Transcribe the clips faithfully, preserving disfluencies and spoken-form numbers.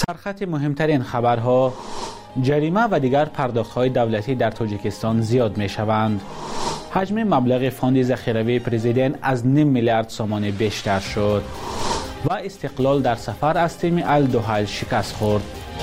در خط مهمترین خبرها، جریمه و دیگر پرداخت‌های دولتی در تاجیکستان زیاد می‌شوند. حجم مبلغ فاند ذخیروی پرزیدنت از نیم میلیارد سومانی بیشتر شد و استقلال در سفر از تیم الدوحل شکست خورد.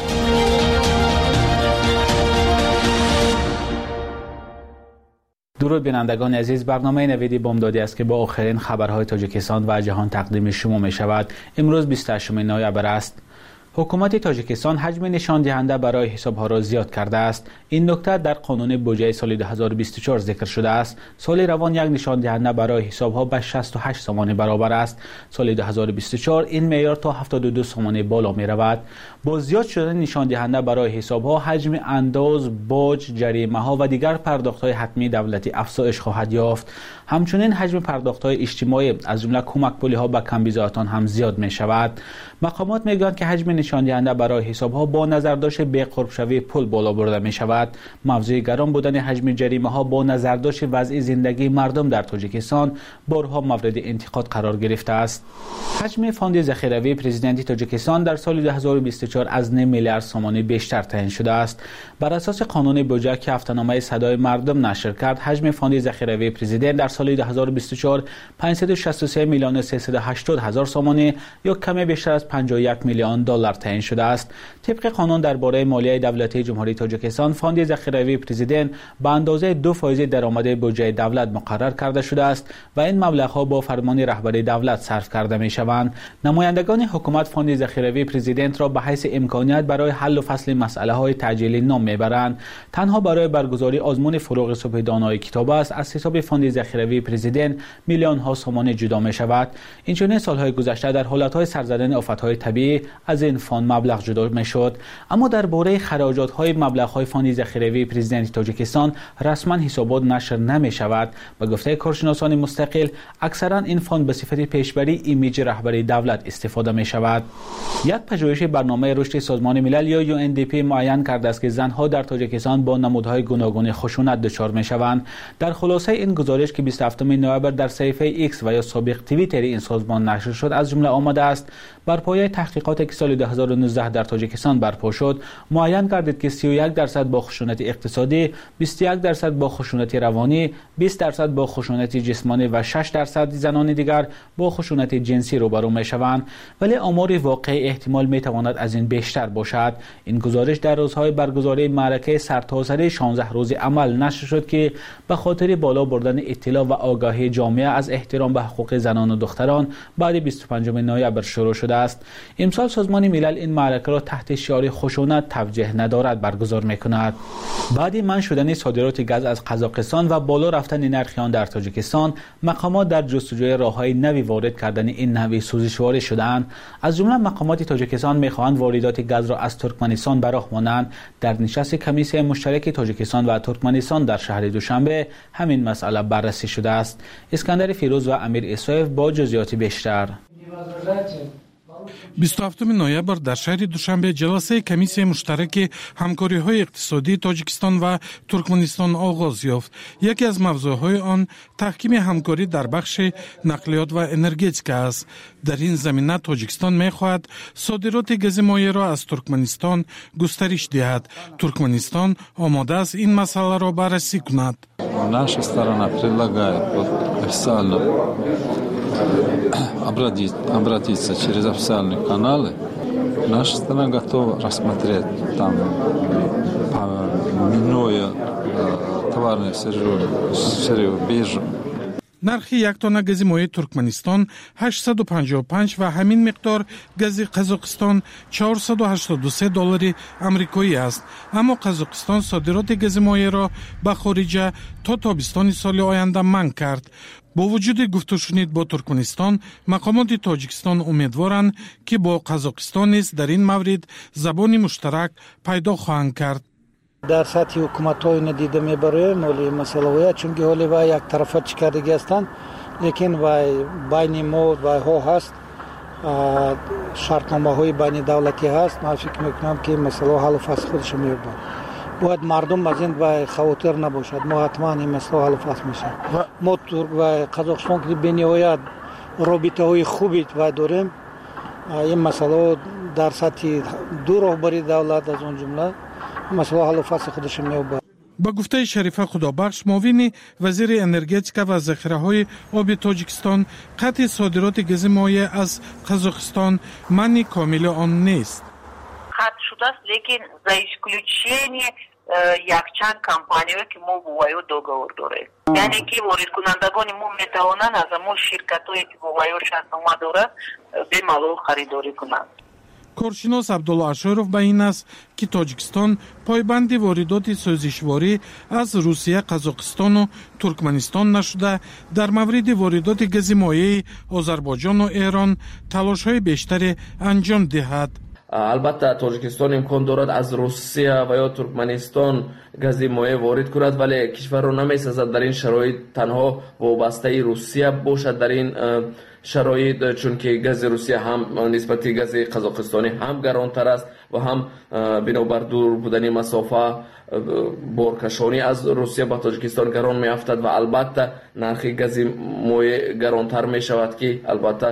درود بینندگان عزیز، برنامه نویدی بامدادی است که با آخرین خبرهای تاجیکستان و جهان تقدیم شما می شود. امروز بیست و هشتم نوامبر است. حکومت تاجیکستان حجم نشان دهنده برای حسابها را زیاد کرده است. این نکته در قانون بودجه سال دو هزار و بیست و چهار ذکر شده است. سال روان یک نشان دهنده برای حسابها به شصت و هشت سومانی برابر است. سال دو هزار و بیست و چهار این معیار تا هفتاد و دو سومانی بالا می رود. با زیاد شدن نشان دهنده برای حسابها، حجم انداز، باج، جریمه ها و دیگر پرداخت های حتمی دولتی افزایش خواهد یافت. همچنین حجم پرداخت های اجتماعی از جمله کمک پولی ها به کمبیزایان هم زیاد می شود. مقامات می گویند که حجم نشان دهنده برای حسابها با نظر داشت به قرب شوی پول بالا برده می شود. موضوع گران بودن حجم جریمه ها با نظر داشت وضع زندگی مردم در تاجیکستان بارها مورد انتقاد قرار گرفته است. حجم فاند ذخیروی پرزیدنت تاجیکستان در سال دو هزار و بیست و چهار از نیم میلیارد سومانی بیشتر تعیین شده است. بر اساس قانون بودجه که هفته‌نامه صدای مردم نشر کرد، حجم فاند ذخیروی پرزیدنت در سال دو هزار و بیست و چهار پانصد و شصت و سه میلیون و سیصد و هشتاد هزار سومانی یا کمی بیشتر از پنجاه و یک میلیون دلار تعیین شده است. طبق قانون درباره مالیه دولتی جمهوری تاجیکستان، فاند ذخیروی پرزیدنت به اندازه دو فایز درآمد بودجه دولت مقرر کرده شده است و این مبلغ‌ها با فرمان رهبری دولت صرف کرده می‌شوند. نمایندگان حکومت فاند ذخیروی پرزیدنت را به حیث امکانیت برای حل و فصل مسئله‌های تعجیلی نام می‌برند. تنها برای برگزاری آزمون فروغ صبح دانای کتاب است از حساب فاند ذخیروی پرزیدنت میلیون ها سومانی جدا می‌شود. اینچنین سال‌های گذشته در حالت‌های سر زدن آفت‌های طبیعی از این فاند مبلغ جدا می‌شد. اما درباره خراجات‌های مبلغ‌های فاند ذخیروی پرزیدنت تاجیکستان رسما حسابات نشر نمی‌شود. به گفته کارشناسان مستقل، اکثرا این فاند به صفت پیشبری ایمیج رهبری دولت استفاده می‌شود. یک پژوهش برنامه رشد سازمان ملل یا یو ان دی پی معین کرده است که زنها در تاجیکستان با نمودهای گوناگون خشونت دچار می‌شوند. در خلاصه این گزارش که بیست و هفتم نوامبر در صفحه ایکس و یا سابق توییتر این سازمان نشر شد از جمله آمده است: بر پایه تحقیقاتی که سال دو هزار و نوزده در تاجیکستان برپا شد، معین گردید که سی و یک درصد با خشونت اقتصادی، بیست و یک درصد با خشونت روانی، بیست درصد با خشونت جسمانی و شش درصد زنان دیگر با خشونت جنسی روبرو می‌شوند. ولی آمار واقعی احتمال می‌تواند از این بیشتر باشد. این گزارش در روزهای برگزاری معرکه سرتاسری شانزده روز عمل نشر شد که به خاطر بالا بردن اطلاع و آگاهی جامعه از احترام به حقوق زنان و دختران بعد بیست و پنجم نوامبر شروع شده است. امسال سازمان ملل این معرکه را تحت شعار خشونت توجیه ندارد برگزار می‌کند. بعد من شدن صادرات گاز از قزاقستان و بالا رفتن نرخ آن در تاجیکستان، مقامات در جستجوی راه‌های نوی وارد کردن این نوع سوزشواری شدند. از جمله مقامات تاجیکستان می‌خواهند واردات گاز را از ترکمنستان به راه مانند. در نشست کمیسیون مشترک تاجیکستان و ترکمنستان در شهر دوشنبه همین مسئله بررسی شده است. اسکندر فیروز و امیر اسوف با جزئیات بیشتر. بیست و هفتم نوامبر در شهر دوشنبه جلسه کمیسیون مشترک همکاری‌های اقتصادی تاجیکستان و ترکمنستان آغاز یافت. یکی از موضوعهای آن تحکیم همکاری در بخش نقلیات و انرژتیک است. در این زمینه تاجیکستان می‌خواهد صادرات گاز مایع را از ترکمنستان گسترش دهد. ترکمنستان آماده است این مسئله را بررسی کند. Наша сторона предлагает вот официально обратиться через официальные каналы. Наша страна готова рассмотреть там, минуя товарные сырье, биржу. نرخ یک تن گاز مایع ترکمنستان هشتصد و پنجاه و پنج و همین مقدار گاز قزاقستان چهارصد و هشتاد و سه دلار آمریکایی است. اما قزاقستان صادرات گاز مایع را به خارج تا تابستان سال آینده منع کرد. با وجود گفتگوشنید با ترکمنستان، مقامات تاجیکستان امیدوارند که با قزاقستان نیز در این مورد زبان مشترک پیدا خواهند کرد. در سطح حکومت‌های ندیده می‌بریم ولی مسئله چون که حالی و یک طرفه چکردگی هستند، لیکن و بین ما و ها هست شرطنامه‌های بین دولتی هست. من فکر می‌کنم که مسئله حل و فصل خودش می‌یابد. باید مردم از این و خاطر نباشد. ما حتما این مسئله حل و فصل میشه. ما ترک و قزاقستان که بنیاد رابطه‌های خوبی و داریم، این مسئله در سطح دو راهبری دولت از اون جمله مسئله حل و فصل خودش می‌یابد. با گفته شریفه خدابخش معاون وزیر انرژتیک و ذخیره‌های آب تاجیکستان، قطع صادرات گاز مایع از قزاقستان معنی کامل آن نیست. قطع شده است لیکن за исключение یک چند کمپانی‌ای که ما با وایو договор داریم. یعنی که وارد کنندگان ما میتوانند از همون شرکت‌هایی که با وایو شرطنامه دارند به مبلغ خریداری کنند. کارشناس عبدالله اشارов به این است که تاجیکستان پایبند واردات سوزشواری از روسیه، قزاقستان و ترکمنستان نشده، در مورد واردات گاز مایع آذربایجان و ایران تلاش‌های بیشتری انجام دهد. البته تاجیکستان امکان دارد از روسیه و یا ترکمنستان گاز مایع وارد کند، ولی کشور را نمی‌سازد در این شرایط تنها وابسته روسیه باشد. در این شرایط چون که گاز روسیه هم نسبت گاز قزاقستانی هم گرانتر است و هم بنابر دور بودن مسافه بارکشانی از روسیه به تاجیکستان گران می افتد و البته نرخ گاز مایع گرانتر می شود که البته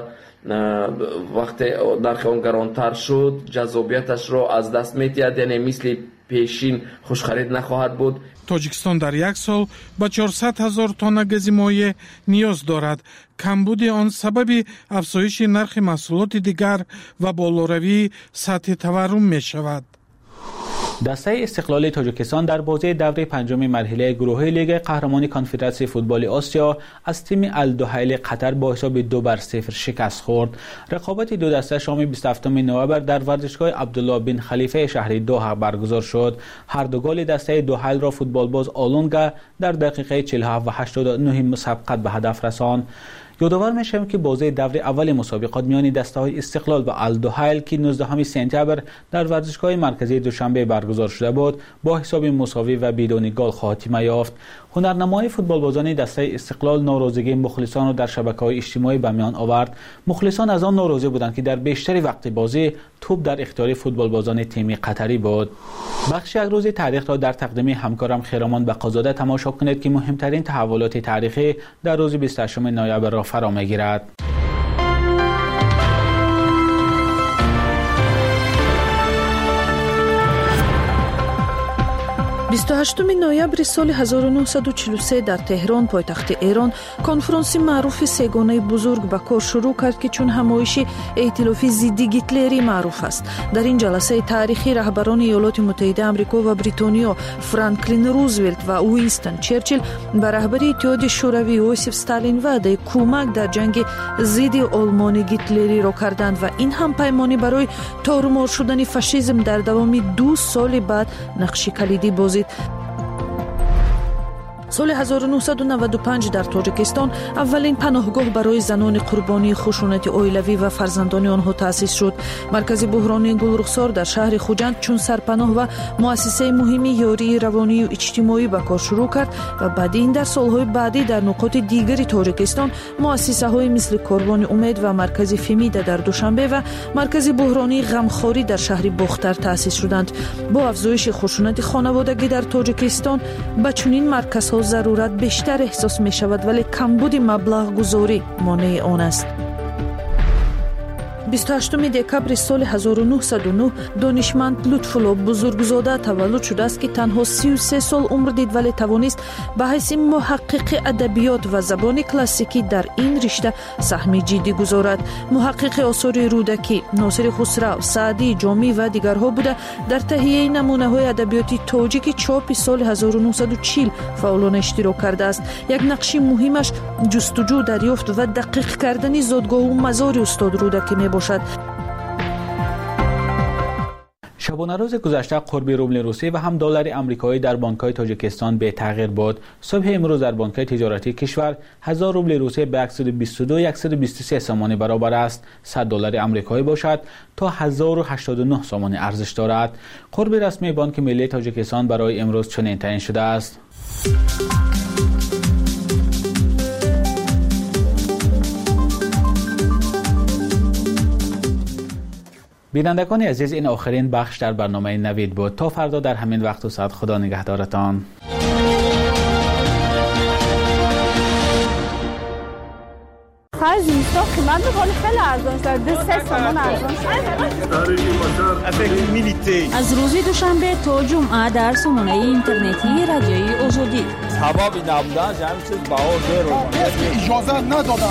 وقتی نرخ آن گرانتر شد جذابیتش را از دست می دهد، یعنی مثل پیشین خوش خرید نخواهد بود. تاجیکستان در یک سال به چهارصد هزار تن گاز مایع نیاز دارد. کمبود آن سبب افزایش نرخ محصولات دیگر و بالاروی سطح تورم می شود. دسته استقلال تاجیکستان در بازی دوره پنجم مرحله گروهی لیگ قهرمانی کنفدراسیون فوتبال آسیا از تیم الدحیل قطر با حساب دو بر صفر شکست خورد. رقابت دو دسته شام بیست و هفتم نوامبر در ورزشگاه عبدالله بن خلیفه شهر دوحه برگزار شد. هر دو گل دسته دحیل را فوتبال باز آلونگا در دقیقه چهل و هفت و هشتاد و نه مسابقت به هدف رساند. یادآور میشم که بازی دور اول مسابقات میان دسته‌های استقلال و الدحیل که نوزدهم سپتامبر در ورزشگاه مرکزی دوشنبه برگزار شده بود با حساب مساوی و بدون گل خاتمه یافت. هنرنمای فوتبال بازان دسته استقلال ناراضگی مخلصان را در شبکه‌های اجتماعی به میان آورد. مخلصان از آن ناراضی بودند که در بیشتر وقت بازی توپ در اختیار فوتبال بازان تیم قطری بود. بخش یک روز تاریخ را در تقدیم همکارم خیرامان بقازاده تماشا کنید که مهمترین تحولات تاریخی در روز بیست و هشتم نوامبر را فرا می‌گیرد. بیست و هشتم نوامبر سال هزار و نهصد و چهل و سه در تهران پایتخت ایران کنفرانسی معروف سگانه بزرگ به کار شروع کرد که چون همایش ائتلاف ضد گیتلری معروف است. در این جلسه تاریخی رهبران ایالات متحده آمریکا و بریتانیا فرانکلین روزولت و وینستون چرچیل به رهبری اتحاد شوروی یوسف استالین وعده کمک در جنگ ضد آلمان گیتلری را کردند و این هم پیمانی برای تارمار شدن فاشیسم در دوام دو سال بعد نقش کلیدی بازی. سال هزار و نهصد و نود و پنج در تاجیکستان اولین پناهگاه برای زنان قربانی خشونت عائلوی و فرزندان آنها تأسیس شد. مرکز بحرانی گلرخسار در شهر خوجند چون سرپناه و مؤسسه مهمی یاری روانی و اجتماعی به کار شروع کرد و بعد این در سالهای بعدی در نقاط دیگری تاجیکستان مؤسسه های مثل کاروان امید و مرکز فمیده در دوشنبه و مرکز بحرانی غمخواری در شهر باختر تأسیس شدند. با افزایش خشونت خانوادگی در تاجیکستان به چنین مرکزها ضرورت بیشتر احساس می شود ولی کمبود مبلغ گذاری مانع آن است. بیست و هشتم دکبر سال هزار و نهصد و نه دانشمند لطف‌الله بزرگزاده تولد شده است که تنها سی و سه سال عمر دید ولی توانست به حیث محقق ادبیات و زبان کلاسیکی در این رشته سهم جدی گذارد. محقق آثار رودکی، ناصر خسرو، سعدی، جامی و دیگرها بوده در تهیه نمونه‌های ادبیاتی تاجیک چاپ سال هزار و نهصد و چهل فعالانه اشتراک کرده است. یک نقش مهمش جستجو، دریافت و دقیق کردن زادگاه و مزار استاد رودکی می باشد. شبانه روز گذشته قرب روبل روسی و هم دلار آمریکایی در بانک‌های تاجیکستان به تغییر بود. صبح امروز در بانک‌های تجارتی کشور هزار روبل روسی به صد و بیست و دو و صد و بیست و سه سامانه برابر است. صد دلار آمریکایی باشد تا هزار و هشتاد و نه سامانه ارزش دارد. قرب رسمی بانک ملی تاجیکستان برای امروز چنین تعیین شده است. بینندگان عزیز، این آخرین بخش در برنامه نوید بود. تا فردا در همین وقت و ساعت خدا نگهدارتان. آخر زمستان قیمت میکنه خیلی ارزان شد. دو سه سامان ارزان شد. از روز دوشنبه تا جمعه در سامانه اینترنتی رادیوی آزادی. سبب نبودن جمع چیز بهار دیر اجازه ندادن.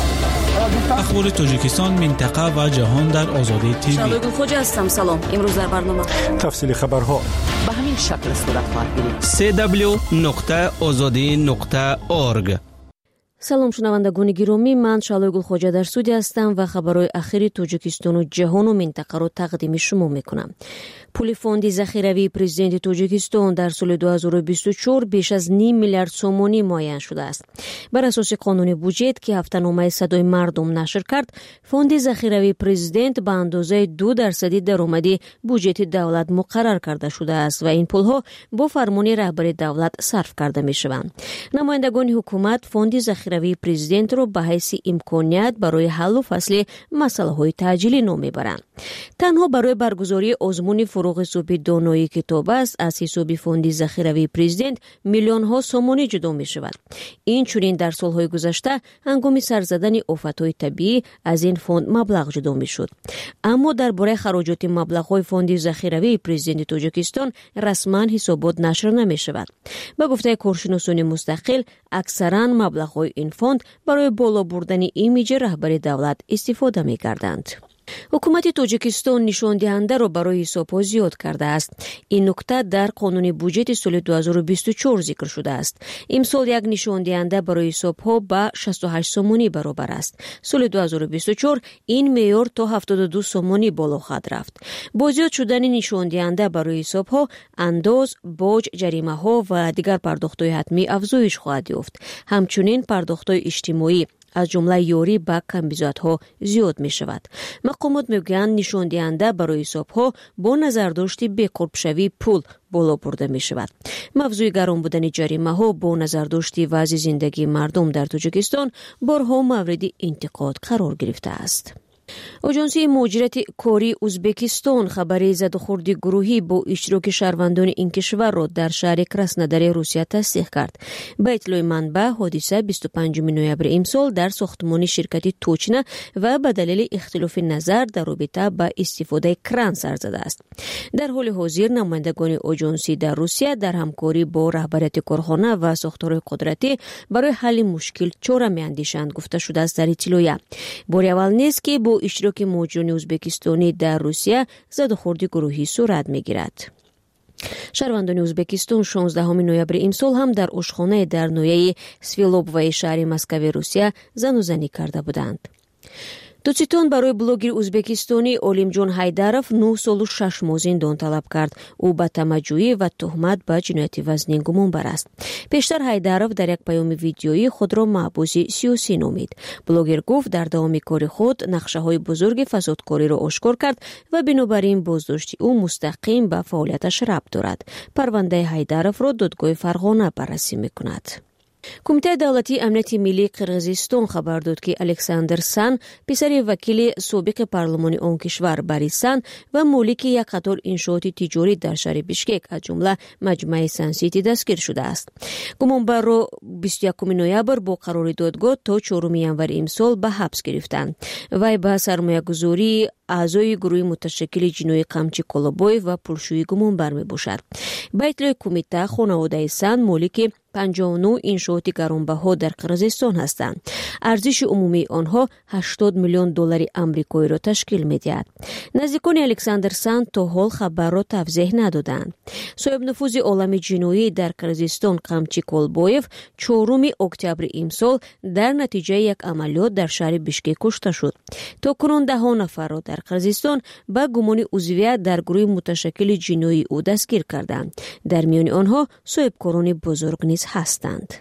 اخبار تاجیکستان، منطقه و جهان در آزادی تیوی. شالوی خوجا هستم. سلام. امروز در برنامه تفصیل خبرها به همین شکل صورت خواهد گرفت. سی دبلیو نقطه آزادی نقطه اورگ. سلام شنوندگان گرامی، من شالوی گلخوجا در استودیو هستم و خبرهای اخیر تاجیکستان و جهان و منطقه رو تقدیم شما میکنم. پول فوند ذخیروی پرزیدنت تاجیکستان در سال دو هزار و بیست و چهار بیش از نیم میلیارد سومانی معین شده است. بر اساس قانون بودجت که هفته‌نامه صدای مردم نشر کرد، فوند ذخیروی پرزیدنت به اندازه دو درصدی درآمد بودجت دولت مقرر کرده شده است و این پولها با فرمان رهبر دولت صرف کرده میشوند. نمایندگان حکومت فوند ذخیروی پرزیدنت را به حیث امکانیت برای حل و فصل مسائل تعجیلی نام میبرند. تنها برای برگزاری آزمون فروغ حساب دانایی کتاب است از حساب فوند ذخیروی پرزیدنت میلیون ها سومانی جدا می شود. این چنین در سالهای گذشته هنگام سر زدن آفت‌های طبیعی از این فوند مبلغ جدا می شد. اما درباره خراجات مبلغ‌های فوند ذخیروی پرزیدنت تاجیکستان رسما حسابات نشر نمی شود. به گفته کارشناسان مستقل، اکثرا مبلغ‌های این فوند برای بالا بردن ایمیج رهبر دولت استفاده می کردند. حکومت تاجیکستان نشان دهنده را برای حساب‌ها زیاد کرده است. این نکته در قانون بودجت سال دو هزار و بیست و چهار ذکر شده است. امسال یک نشان دهنده برای حساب‌ها به شصت و هشت سومانی برابر است. سال دو هزار و بیست و چهار این معیار تا هفتاد و دو سومانی بالا خواهد رفت. با زیاد شدن نشان دهنده برای حساب‌ها، انداز، باج، جریمه‌ها و دیگر پرداخت‌های حتمی افزایش خواهد یافت. همچنین پرداخت‌های اجتماعی از جمله یاری به کمبیزات‌ها زیاد می شود. مقامات میگویند نشان دهنده برای حساب‌ها با نظرداشت بی‌قرب‌شوی پول بالا برده می شود. موضوع گران بودن جریمه‌ها با نظرداشت وضع زندگی مردم در تاجیکستان بارها مورد انتقاد قرار گرفته است. آژانس مهاجرت کاری ازبکستان خبر زدوخوردی گروهی با اشتراک شهروندان این کشور را در شهر کراسنودار روسیه تصدیق کرد. به اطلاع منبع، حادثه بیست و پنجم نوامبر امسال در ساختمان شرکت توچنه و به دلیل اختلاف نظر در رابطه با استفاده کران سر زده است. در حال حاضر نمایندگان آژانسی در روسیه در همکاری با رهبریت کارخانه و ساختار قدرتی برای حل مشکل چاره می‌اندیشند گفته شده است. در اطلاع بار اول نیست که با اشتراک مهاجران ازبکستانی در روسیه زدوخوردی گروهی صورت می‌گیرد. شهروندان ازبکستان شانزدهم نوامبر امسال هم در آشخانه در نویه سویلوبوی شهر مسکو روسیه زن و زنی کرده بودند. دادستان برای بلوگر ازبکستانی علیم جان حیدرов نه سال و شش ماه زندان طلب کرد. او به تمجید و تهمت به جنایت وزنی گمان بر است. پیشتر حیدرов در یک پیام ویدیویی خود را محبوس سیاسی نامید. بلوگر گفت در دوام کار خود نقشه‌های بزرگ فسادکاری را آشکار کرد و بنابراین بازداشت او مستقیم به فعالیتش ربط دارد. پرونده حیدرov را دادگاه فرغانه بررسی می‌کند. کمیته دولتی امنیت ملی قرقیزستان خبر داد که الکساندر سان، پسر وکیل سابق پارلمان آن کشور باریس سان و مالک یک قطار انشاءات تجاری در شهر بیشکک از جمله مجمع سان سیتی دستگیر شده است. گمانبر را بیست و یکم نوامبر با قرار دادگاه تا چهارم ژانویه امسال به حبس گرفتند. وی به سرمایه‌گذاری اعضای گروه متشکل جنوی قمچی کولابوی و پولشویی گمانبر میباشد. به اطلاع کمیته، خانواده سان مالک پنجاه و نه انشاءات گرانبها در قرقیزستان هستند. ارزش عمومی آنها هشتاد میلیون دلار آمریکایی را تشکیل می‌دهد. نزدیکان الکساندر سان تا حال خبر را توضیح ندادند. صاحب نفوذ عالم جنایی در قرقیزستان قمچی کولبویف چهارم اکتبر امسال در نتیجه یک عملیات در شهر بیشکک کشته شد. تا کنون ده نفر را در قرقیزستان با گمان عضویت در گروه متشکل جنایی او دستگیر کردند. در میان آنها صاحبکاران بزرگ نیز هستند.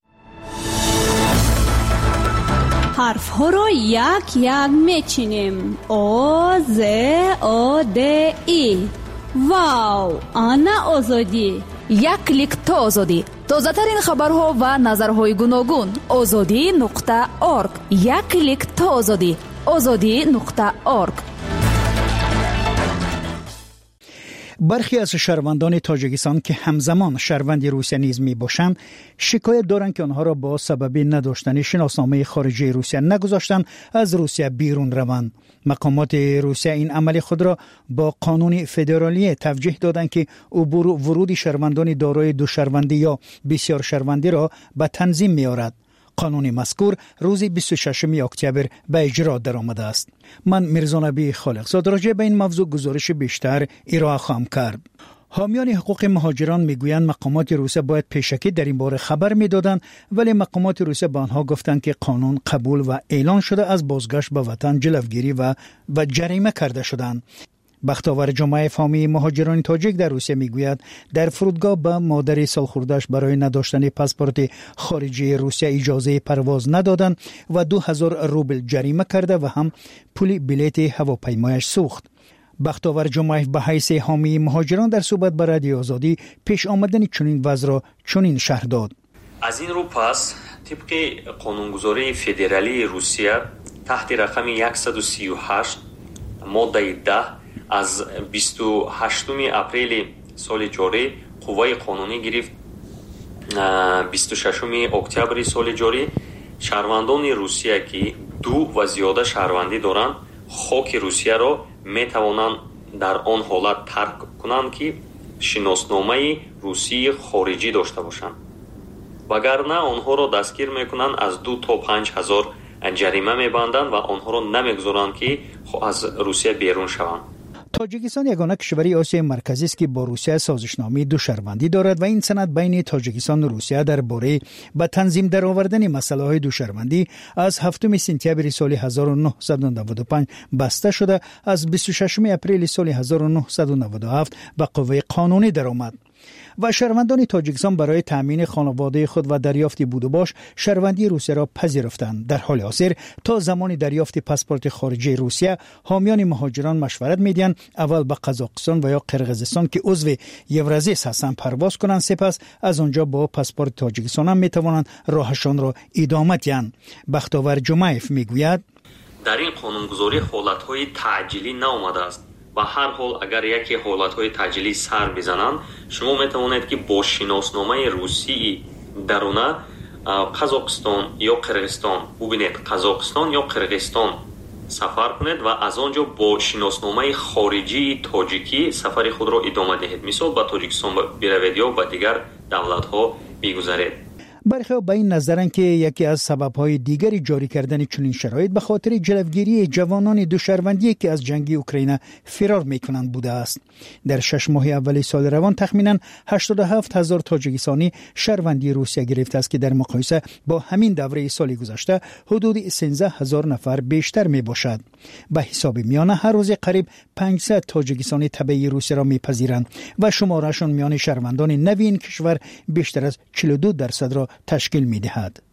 حرف ها را یک یک میچینیم. آ ز آ د ای. واو، آنا آزادی. یک کلیک تا آزادی. تازه ترین خبرها و نظرهای گوناگون. آزادی نقطه اورگ. یک کلیک تا آزادی. آزادی نقطه اورگ. برخی از شهروندان تاجیکستان که همزمان شهروند روسیه نیز می باشند شکایت دارند که آنها را با سبب نداشتن شناسنامه خارجی روسیه نگذاشتند از روسیه بیرون روند. مقامات روسیه این عمل خود را با قانون فدرالی توجیه دادند که عبور و ورود شهروندان دارای دو شهروندی یا بسیار شهروندی را به تنظیم می آورد. قانون مذکور روز بیست و ششم اکتبر به اجرا درآمده است. من میرزا نبی خالقزاد راجع به این موضوع گزارش بیشتر ارائه خواهم کرد. حامیان حقوق مهاجران میگویند مقامات روسیه باید پیشکی در این باره خبر میدادند، ولی مقامات روسیه به آنها گفتند که قانون قبول و اعلان شده از بازگشت به وطن جلوگیری و و جریمه کرده شدند. بختاور جمعه فامی مهاجران تاجیک در روسیه میگوید در فرودگاه به مادر سالخورده‌اش برای نداشتن پاسپورت خارجی روسیه اجازه پرواز ندادند و دو هزار روبل جریمه کرده و هم پول بلیط هواپیمایش سوخت. بختاور جمعه به حیث حامی مهاجران در صحبت با رادیو آزادی پیش آمدن چنین وضع را چنین شرح داد. از این رو پس طبق قانونگذاری فدرالی روسیه تحت رقم صد و سی و هشت ماده ده از بیست و هشتم اپریل سال جاری قوه قانونی گرفت. بیست و ششم اکتبر سال جاری شهروندان روسیه که دو و زیاده شهروندی دارند خاک روسیه را می توانند در آن حالت ترک کنند که شناسنامه روسی خارجی داشته باشند، وگرنه آنها را دستگیر می کنند از دو تا پنج هزار جریمه می بندند و آنها را نمیگذارند که از روسیه بیرون شوند. تاجیکستان یگانه کشوری آسیای مرکزی است که با روسیه سازشنامه دو شهروندی دارد و این سند بین تاجیکستان و روسیه درباره به تنظیم درآوردن مسائل دو شهروندی از هفتم سپتامبر سال هزار و نهصد و نود و پنج بسته شده از بیست و ششم اپریل سال هزار و نهصد و نود و هفت به قوه قانونی درآمد و شهروندان تاجیکستان برای تامین خانواده خود و دریافت بود و باش شهروندی روسیه را پذیرفتند. در حال حاضر تا زمان دریافت پاسپورت خارجی روسیه حامیان مهاجران مشورت میدهند اول به قزاقستان و یا قرقیزستان که عضو یورازیس هستند پرواز کنند، سپس از آنجا با پاسپورت تاجیکستان هم میتوانند راهشان را ادامه دهند. بختاور جمعیف میگوید در این قانونگذاری حالت‌های تعجیلی نآمده است. به هر حال اگر یکی حالت‌های تعجیلی سر بزنند شما میتوانید که با شناسنامه روسی درونه قزاقستان یا قرقیزستان ببینید قزاقستان یا قرقیزستان سفر کنید و از آنجا با شناسنامه خارجی تاجیکی سفر خود را ادامه دهید. مثال به تاجیکستان بروید یا به دیگر دولت‌ها بگذارید. برخی به این نظرند که یکی از سبب‌های دیگری جاری کردن چنین شرایط به خاطر جلوگیری جوانان دو شهروندی که از جنگ اوکراین فرار می‌کنند بوده است. در شش ماه اول سال روان تخمیناً هشتاد و هفت هزار تاجیکستانی شهروندی روسیه گرفته است که در مقایسه با همین دوره سال گذشته حدود سیزده هزار نفر بیشتر میباشد. به حساب میانه هر روز قریب پانصد تاجیکستانی تبعی روسیه را میپذیرند و شمارهشان میان شهروندان نوین این کشور بیشتر از چهل و دو درصد را تشکیل می‌دهد.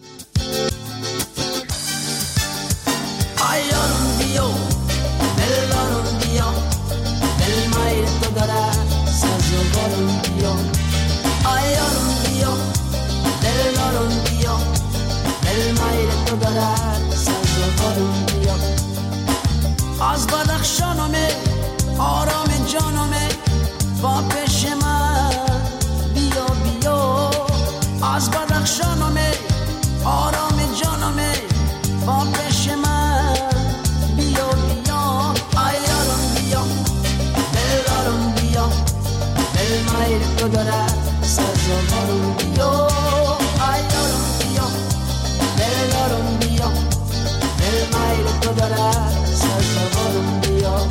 از بدخشانمه آرام جانمه با پیش من بیا بیا از بدخشانمه آرام جانمه با پیش من بیا بیا ایارم بیا دلارم بیا دل مایر تو دارد سرزاوارم بیا ایارم بیا دلارم بیا دل مایر تو دارد سرزاوارم بیا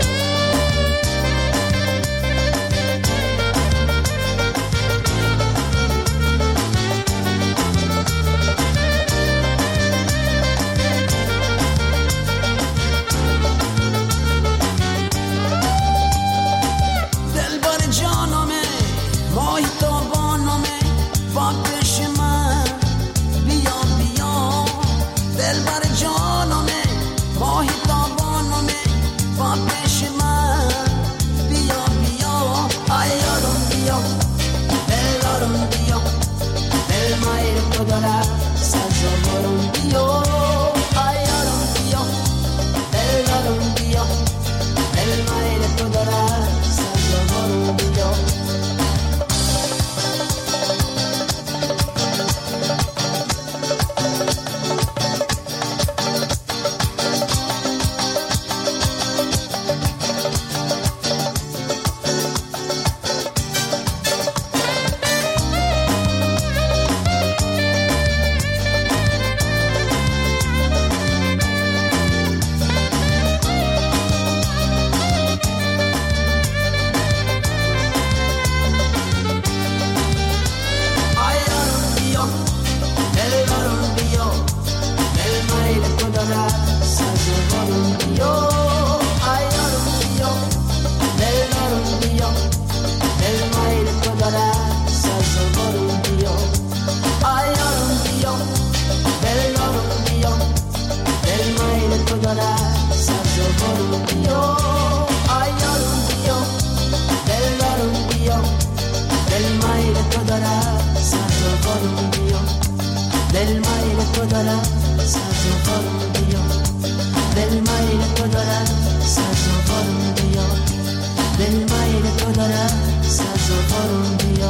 بره سزاوارم بیا.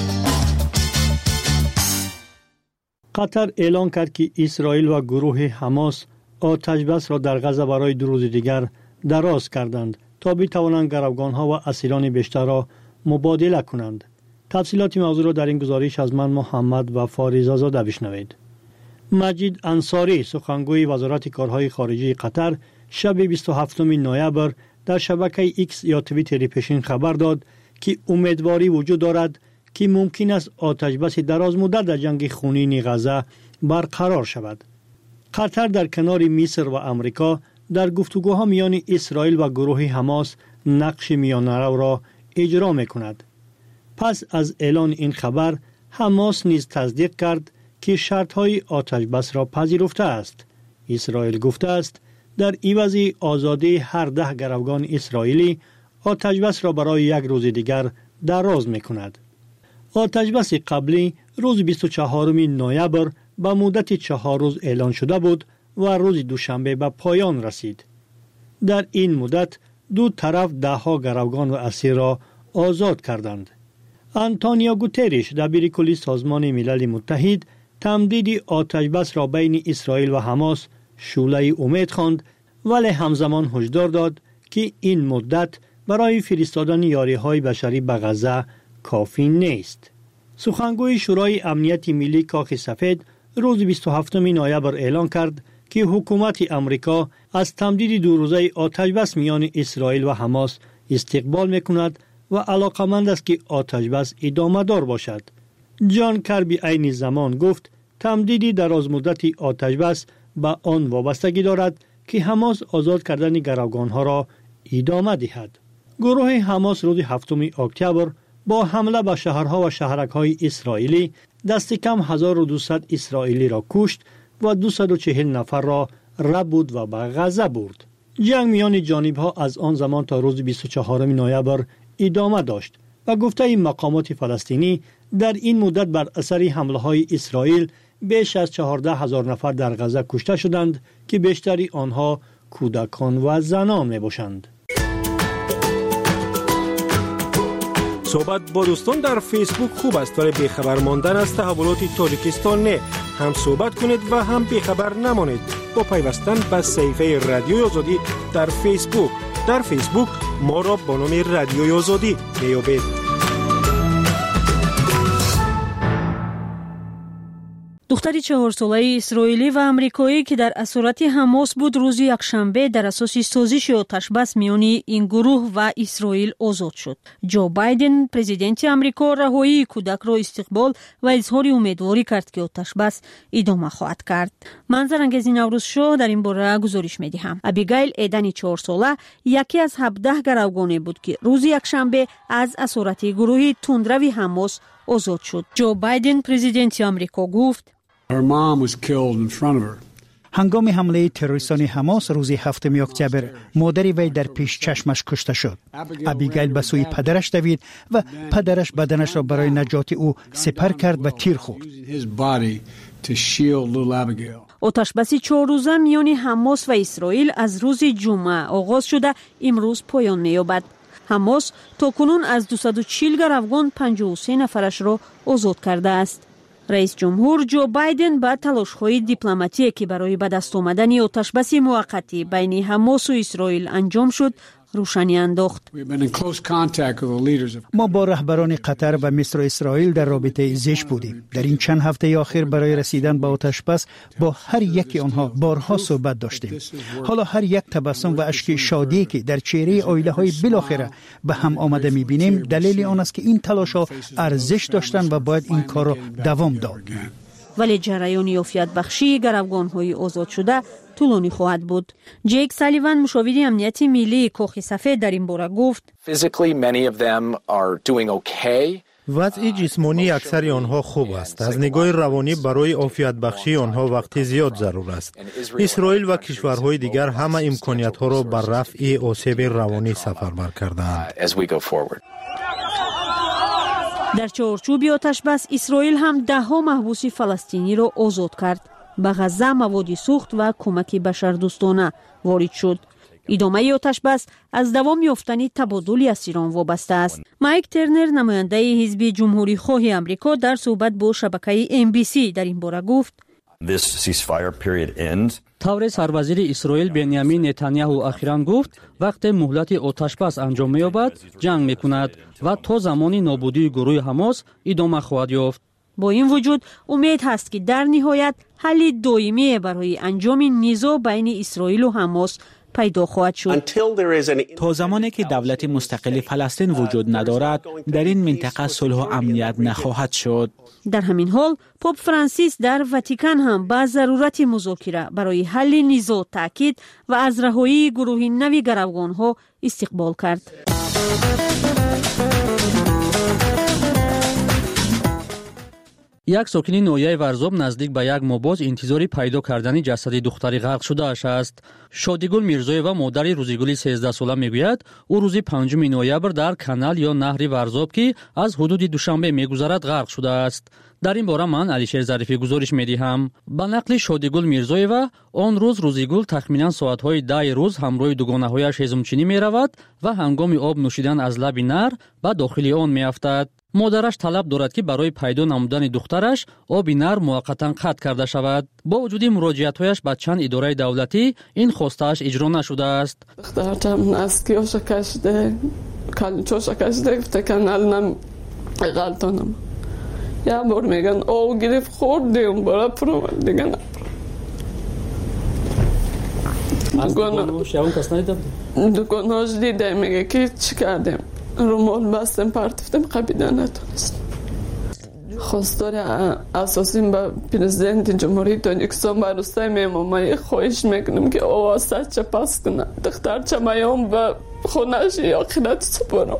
قطر اعلان کرد که اسرائیل و گروه حماس آتش بس را در غزه برای دو روز دیگر دراز کردند تا بتوانند گروگان‌ها و اسیران بیشتر را مبادله کنند. تفصیلات موضوع را در این گزارش از من محمد و فاریزه زاده بشنوید. مجید انصاری سخنگوی وزارت کارهای خارجه قطر شب بیست و هفتم نوامبر در شبکه ایکس یا توییتر پیشین خبر داد که امیدواری وجود دارد که ممکن است آتش بس دراز مدت در جنگ خونین غزه برقرار شود. قطر در کنار مصر و امریکا در گفتگوها میان اسرائیل و گروه حماس نقش میانه‌رو را اجرا می‌کند. پس از اعلان این خبر حماس نیز تصدیق کرد که شرط‌های آتش بس را پذیرفته است. اسرائیل گفته است در عوض آزادی هر ده گروگان اسرائیلی آتش بس را برای یک روز دیگر دراز می‌کند. آتش بس قبلی روز بیست و چهارم نوامبر به مدت چهار روز اعلان شده بود و روز دوشنبه به پایان رسید. در این مدت دو طرف ده ها گروگان و اسیر را آزاد کردند. آنتونیو گوتریش دبیر کل سازمان ملل متحد تمدید آتش بس را بین اسرائیل و حماس شعله امید خواند، ولی همزمان هشدار داد که این مدت برای فرستادن یاری‌های بشری به غزه کافی نیست. سخنگوی شورای امنیت ملی کاخ سفید روز بیست و هفتم نوامبر اعلان کرد که حکومت امریکا از تمدید دو روزه آتش بس میان اسرائیل و حماس استقبال میکند و علاقمند است که آتش بس ادامه دار باشد. جان کربی عین زمان گفت تمدید دراز مدتی آتش بس به آن وابستگی دارد که حماس آزاد کردن گروگانها را ادامه دهد. گروه حماس روز هفتم اکتبر با حمله به شهرها و شهرک‌های اسرائیلی دست کم هزار و دویست اسرائیلی را کشت و دویست و چهل نفر را ربود و به غزه برد. جنگ میان جانب‌ها از آن زمان تا روز بیست و چهارم نوامبر ادامه داشت و گفته این مقامات فلسطینی در این مدت بر اثر حمله‌های اسرائیل بیش از چهارده هزار نفر در غزه کشته شدند که بیشتری آنها کودکان و زنان میباشند. صحبت با دوستان در فیسبوک خوب است ولی بیخبر ماندن از تحولات تاجیکستان نه. هم صحبت کنید و هم بیخبر نمانید با پیوستن به صفحه رادیوی آزادی در فیسبوک. در فیسبوک ما را با نام رادیوی آزادی میابید. دختری چهار ساله اسرائیلی و امریکایی که در اسارت حماس بود روز یکشنبه در اساس سازش آتش بس میان این گروه و اسرائیل آزاد شد. جو بایدن پرزیدنت امریکا رهایی کودک را استقبال و اظهار امیدواری کرد که آتش بس ادامه خواهد کرد. منظر انگیز نوروز شو در این باره گزارش میدهم. ابیگایل ایدن چهار ساله یکی از هفده گروگانی بود که روز یکشنبه از اسارت گروه تندروی حماس آزاد شد. جو بایدن پرزیدنت امریکا گفت Her mom was killed in front of her. هنگام حمله تروریستان حماس روز هفتم اکتبر مادری وی در پیش چشمش کشته شد. ابیگایل به سوی پدرش دوید و پدرش بدنش را برای نجات او سپر کرد و تیر خورد. آتش بس چهار روزه میان حماس و اسرائیل از روز جمعه آغاز شده امروز پایان می‌یابد. حماس تاکنون از دویست و چهل گروگان پنجاه و سه نفرش را آزاد کرده است. رئیس جمهور جو بایدن با تلاش‌های دیپلماتیکی که برای به دست آمدن آتش‌بس موقتی بین حماس و اسرائیل انجام شد روشنی انداخت. ما با رهبران قطر و مصر و اسرائیل در رابطه زیش بودیم. در این چند هفته اخیر برای رسیدن به آتش‌بس با هر یکی آنها بارها صحبت داشتیم. حالا هر یک تبسم و اشک شادی که در چهره عائله‌های بالاخره به هم آمده می‌بینیم دلیل آن است که این تلاش‌ها ارزش داشتند و باید این کار را دوام داد. ولی جریان عافیت بخشی گروگان‌های آزاد شده طولانی خواهد بود. جیک سالیوان مشاور امنیت ملی کاخ سفید در این باره گفت وضع جسمانی اکثر آنها خوب است. از نگاه روانی برای عافیت بخشی آنها وقت زیاد ضرور است. اسرائیل و کشورهای دیگر همه امکانیت‌ها را بر رفع آسیب روانی سفربر کرده‌اند. در چارچوب آتش بس اسرائیل هم ده ها محبوس فلسطینی را آزاد کرد. به غزه مواد سوخت و کمک بشردوستانه وارد شد. идомаи оташбас аз давом ёфтани табодули асирон вобаста аст. Майк Тернер, намояндаи ҳизби ҷумҳурихоҳи Амрико, дар суҳбат бо шабакаи эм би си дар ин бора гуфт: тавре сарвазири Исроил Беньямин Нетаньяҳу ахиран гуфт, вақте муҳлати оташбас анҷом меёбад, ҷанг мекунад ва то замони нобудии гурӯҳи Ҳамос идома хоҳад ёфт. бо ин вуҷуд умед ҳаст ки дар ниҳоят ҳалли доимие барои анҷоми низоъ байни Исроилу Ҳамос пайдо хоҳад шуд. то замоне ки давлати мустақили Фаластин вуҷуд надорад, дар ин минтақа сулҳу амният нахоҳад шуд. дар ҳамин ҳол поп Франсис дар Ватикан ҳам ба зарурати музокира барои ҳалли низоъ таъкид ва аз раҳоии гурӯҳи нави гаравгонҳо истиқбол кард. як сокини ноҳияи Варзоб наздик ба як моҳ боз интизори пайдо кардани ҷасади духтари ғарқ шудааш аст. Шодигул Мирзоева, модари Рӯзигули сездаҳ сола, мегӯяд, ӯ рӯзи панҷуми ноябр дар канал ё наҳри Варзоб, ки аз ҳудуди Душанбе мегузарад, ғарқ шудааст. дар ин бора ман Алишер Зарифӣ гузориш медиҳам. Ба нақли Шодигул Мирзоева, он рӯз Рӯзигул тахминан соатҳои даҳи рӯз ҳамроҳи дугонаҳояш ҳезумчинӣ меравад ва ҳангоми об нӯшидан аз лаби наҳр ба дохили он меафтад. модараш талаб дорад ки барои пайдо намудани духтараш оби наҳр муваққатан қатъ карда шавад. бо вуҷуди муроҷиатҳояш ба чанд идораи давлатӣ ин хостааш иҷро нашудааст. духтарчам носки оша кашиде, калчоша кашиде, гуфта каналнам ғалтонам. як бор меган ов гирифт хӯрди, он бора пурӯмад дига напурӯмад. дугонош диде, мега ки чӣ кардем? румол бастем, партифтем, қабида натонистем. хостори асосим ба президенти ҷумҳурии Тоҷикистон ба Рустам Эмомаӣ хоҳиш мекунем ки овозача пас кунад, духтарчамаён ба хонааши охират супорам.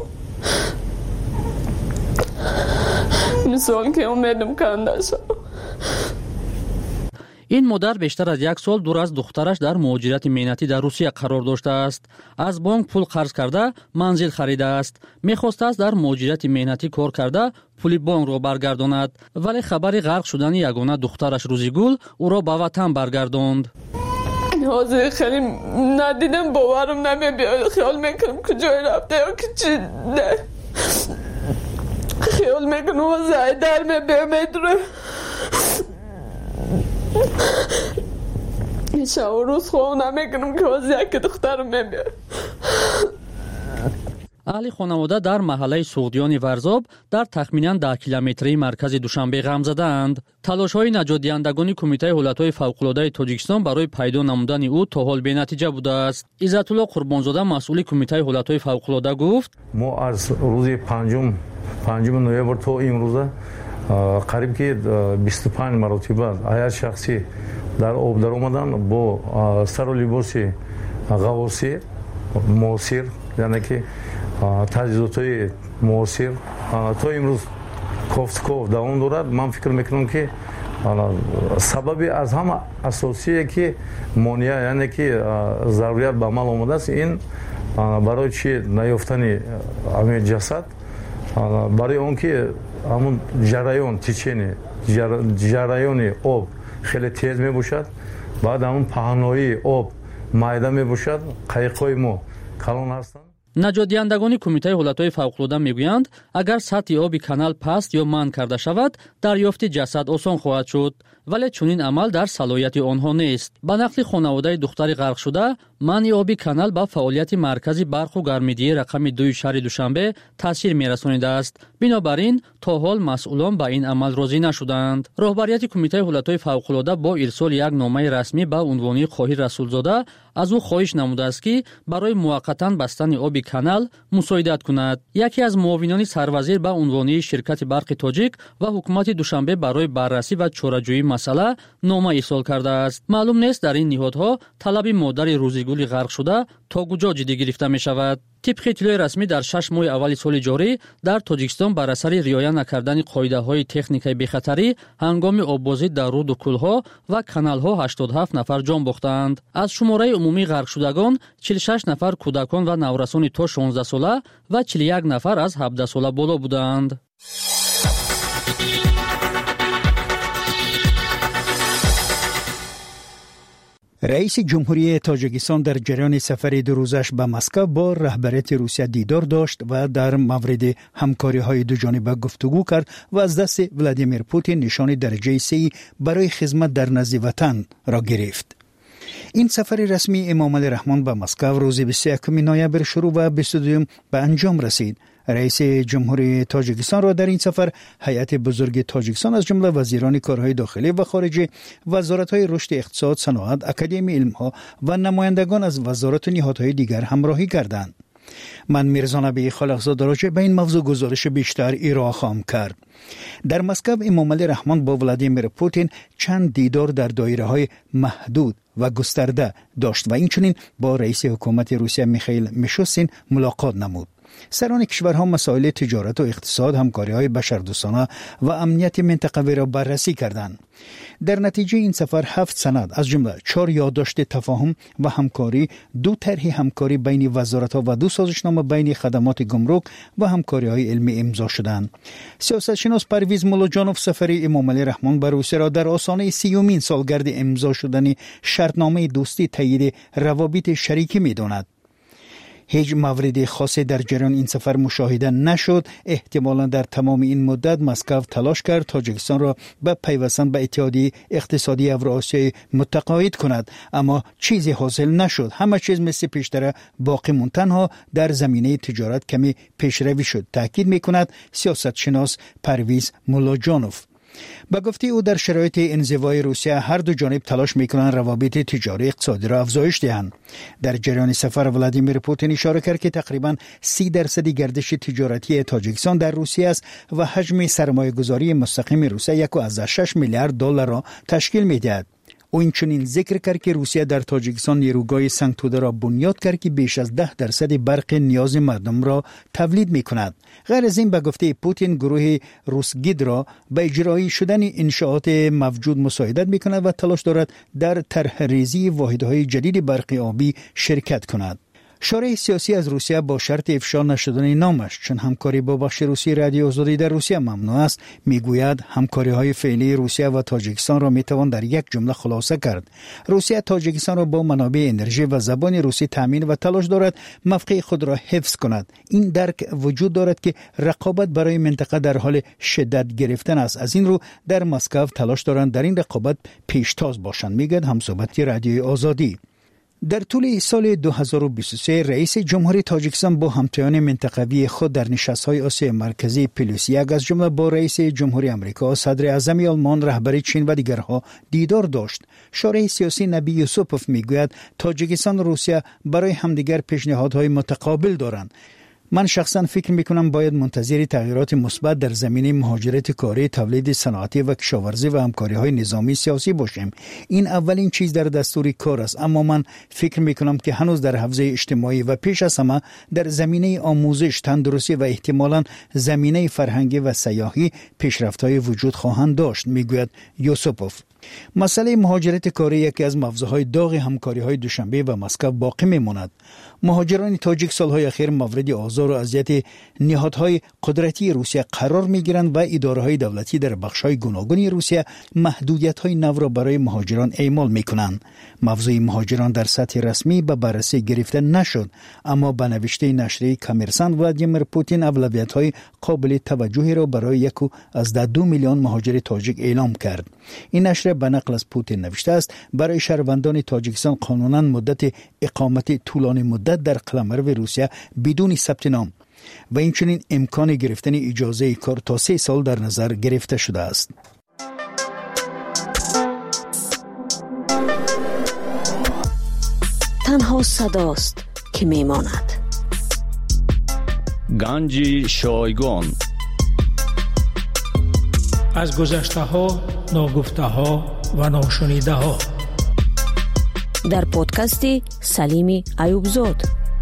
мисол ки умедам канда шавам. ин модар бештар аз як сол дур аз духтараш дар муҳоҷирати меҳнатӣ дар Русия қарор доштааст. аз бонк пул қарз карда манзил харидааст. мехостааст дар муҳоҷирати меҳнатӣ кор карда пули бонкро баргардонад, вале хабари ғарқ шудани ягона духтараш Рӯзигул ӯро ба ватан баргардонд. ҳозир хеле надидам, боварам намебиёд. хиёл мекунам куҷое рафта ё ки чӣ не. хиёл мекунам ҳозир Айдар мебиёд, медурам. шабу рӯз хоҳ намекунам ки ҳозир яке духтарам мебиёд. аҳли хонавода дар маҳаллаи Суғдиёни Варзоб дар тахминан даҳ километрии маркази Душанбе ғам задаанд. талошҳои наҷотдиҳандагони Кумитаи ҳолатҳои фавқулодаи Тоҷикистон барои пайдо намудани ӯ то ҳол бенатиҷа будааст. Иззатулло Қурбонзода, масъули Кумитаи ҳолатҳои фавқулода, гуфт: мо аз рӯзи панҷум панҷуми ноябр то имрӯза қариб ки бисту панҷ маротиба ҳайат шахсӣ дар об даромадан бо сару либоси ғавосӣ муосир, яъне ки таҷҳизотҳои муосир то имрӯз кофтков давом дорад. ман фикр мекунам ки сабаби аз ҳама асосие ки монеа, яъне ки зарурият ба амал омадааст, ин барои чӣ наёфтани ҳамин ҷасад, барои он ки ҳамун ҷараён течение ҷараёни об хеле тез мебошад, баъд ҳамун паҳноии об майда мебошад, қайиқҳои мо калон ҳастанд. наҷотдиҳандагони Кумитаи ҳолатҳои фавқулода мегӯянд, агар сатҳи оби канал паст ё манъ карда шавад, дарёфти ҷасад осон хоҳад шуд, вале чунин амал дар салоҳияти онҳо нест. ба нақли хонаводаи духтари ғарқшуда, манъи оби канал ба фаъолияти маркази барқу гармидии рақами дуи шаҳри Душанбе таъсир мерасонидааст. бинобар ин то ҳол масъулон ба ин амал розӣ нашуданд. роҳбарияти Кумитаи ҳолатҳои фавқулода бо ирсоли як номаи расмӣ ба унвони Қоҳир Расулзода аз ӯ хоҳиш намудааст, ки барои муваққатан бастани оби канал мусоидат кунад. яке аз муовинони сарвазир ба унвони ширкати барқи тоҷик ва ҳукумати Душанбе барои баррасӣ ва чораҷӯии масъала нома ирсол кардааст. маълум нест дар ин ниҳодҳо талаби модари Рӯзигули ғарқшуда то куҷо ҷиддӣ гирифта мешавад. тибқи иттилои расмӣ, дар шаш моҳи аввали соли ҷорӣ дар Тоҷикистон бар асари риоя накардани қоидаҳои техникаи бехатарӣ ҳангоми оббозӣ дар руду кӯлҳо ва каналҳо ҳаштод ҳафт нафар ҷон бохтаанд. аз шумораи умумии ғарқшудагон чил и шаш нафар кӯдакон ва наврасони то шонздаҳсола ва чил и як нафар аз ҳабдаҳсола боло буданд. رئیس جمهوری تاجیکستان در جریان سفر دو روزش به مسکو با رهبریت روسیه دیدار داشت و در مورد همکاری‌های دو جانبه گفتگو کرد و از دست ولادیمیر پوتین نشان درجه سه برای خدمت در نزد وطن را گرفت. این سفر رسمی امام علی رحمان به مسکو روز بیست و یکم نوامبر شروع و بیست و دوم به انجام رسید. رئیس جمهوری تاجیکستان را در این سفر هیئت بزرگ تاجیکستان از جمله وزیران کارهای داخلی و خارجه، وزارت‌های رشد اقتصاد، صنعت، اکادمی علم‌ها و نمایندگان از وزارت و نهادهای دیگر همراهی کردند. من میرزا نبی خالقزاد راجع به این موضوع گزارش بیشتر ارائه خواهم کرد. در مسکو امام علی رحمان با ولادیمیر پوتین چند دیدار در دایره‌های محدود و گسترده داشت و اینچنین با رئیس حکومت روسیه میخائیل میشوستین ملاقات نمود. سران کشورها مسائل تجارت و اقتصاد، همکاری‌های بشردوستانه و امنیت منطقوی را بررسی کردند. در نتیجه این سفر هفت سند از جمله چهار یادداشت تفاهم و همکاری، دو طرح همکاری بین وزارت‌ها و دو سازشنامه بین خدمات گمرک و همکاری‌های علمی امضا شدند. سیاستشناس پرویز مولاجانوف سفر امام علی رحمان به روسیه را در آستانه سیومین سالگرد امضا شدن شرطنامه دوستی تایید روابط شریکی می‌داند. هیچ مورد خاصی در جریان این سفر مشاهده نشد. احتمالاً در تمام این مدت مسکو تلاش کرد تاجیکستان را به پیوستن به اتحادیه اقتصادی اوراسیایی متقاعد کند، اما چیزی حاصل نشد. همه چیز مثل پیشتر باقی ماند، تنها در زمینه تجارت کمی پیشروی شد، تاکید می‌کند سیاستشناس پرویز مولاجانوف. با گفته او در شرایط انزوای روسیه هر دو جانب تلاش میکنند روابط تجاری اقتصادی را افزایش دهند. در جریان سفر ولادیمیر پوتین اشاره کرد که تقریباً سی درصد گردش تجارتی تاجیکستان در روسیه است و حجم سرمایه‌گذاری مستقیم روسیه یک و شش میلیارد دلار را تشکیل می‌دهد. او اینچنین ذکر کرد که روسیه در تاجیکستان نیروگاه سنگ توده را بنیاد کرد که بیش از ده درصد برق نیاز مردم را تولید می کند. غیر از این به گفته پوتین گروه روسگید را به اجرایی شدن انشاءات موجود مساعدت می کند و تلاش دارد در طرح ریزی واحدهای جدید برق آبی شرکت کند. شارع سیاسی از روسیه با شرط افشا نشدن نامش چون همکاری با بخش روسی رادیو آزادی در روسیه ممنوع است، میگوید همکاری‌های فعلی روسیه و تاجیکستان را میتوان در یک جمله خلاصه کرد. روسیه تاجیکستان را با منابع انرژی و زبان روسی تامین و تلاش دارد موقع خود را حفظ کند. این درک وجود دارد که رقابت برای منطقه در حال شدت گرفتن است. از این رو در مسکو تلاش دارند در این رقابت پیشتاز باشند، میگوید همصحبتی رادیو آزادی. در طول سال دو هزار و بیست و سه رئیس جمهوری تاجیکستان با همتایان منطقوی خود در نشست‌های آسیای مرکزی پلوس یک از جمله با رئیس جمهوری آمریکا، صدر اعظم آلمان، رهبر چین و دیگرها دیدار داشت. شارح سیاسی نبی یوسپوف میگوید تاجیکستان و روسیه برای همدیگر پیشنهادهای متقابل دارند. من شخصا فکر میکنم باید منتظر تغییرات مثبت در زمینه مهاجرت کاری، تولید صنعتی و کشاورزی و همکاری‌های نظامی سیاسی باشیم. این اولین چیز در دستور کار است، اما من فکر میکنم که هنوز در حوزه اجتماعی و پیش از همه در زمینه آموزش، تندرستی و احتمالاً زمینه فرهنگی و سیاحی پیشرفت‌های وجود خواهند داشت، میگوید یوسپوف. مسئله مهاجرت کاری یکی از موضوعهای داغ همکاری‌های دوشنبه و مسکو باقی میماند. مهاجران تاجیک سالهای اخیر مورد آزار و اذیت نهادهای قدرتی روسیه قرار میگیرند و اداره‌های دولتی در بخش‌های گوناگون روسیه محدودیت‌های نو را برای مهاجران اعمال می‌کنند. موضوع مهاجران در سطح رسمی به بررسی گرفته نشد، اما به نوشته نشریه کامرسانت ولادیمیر پوتین اولویت‌های قابل توجهی را برای یک از دو میلیون مهاجر تاجیک اعلام کرد. این نشریه به نقل از پوتین نوشته است برای شهروندان تاجیکستان قانونا مدت اقامت طولانی مدت در قلمرو روسیه بدون ثبت نام و اینچنین امکان گرفتن اجازه کار تا سه سال در نظر گرفته شده است. تنها صداست که میماند. گنج شایگان از گذشته ها، ناگفته ها و ناشنیده ها در پادکستی سلیمی ایوبزاد.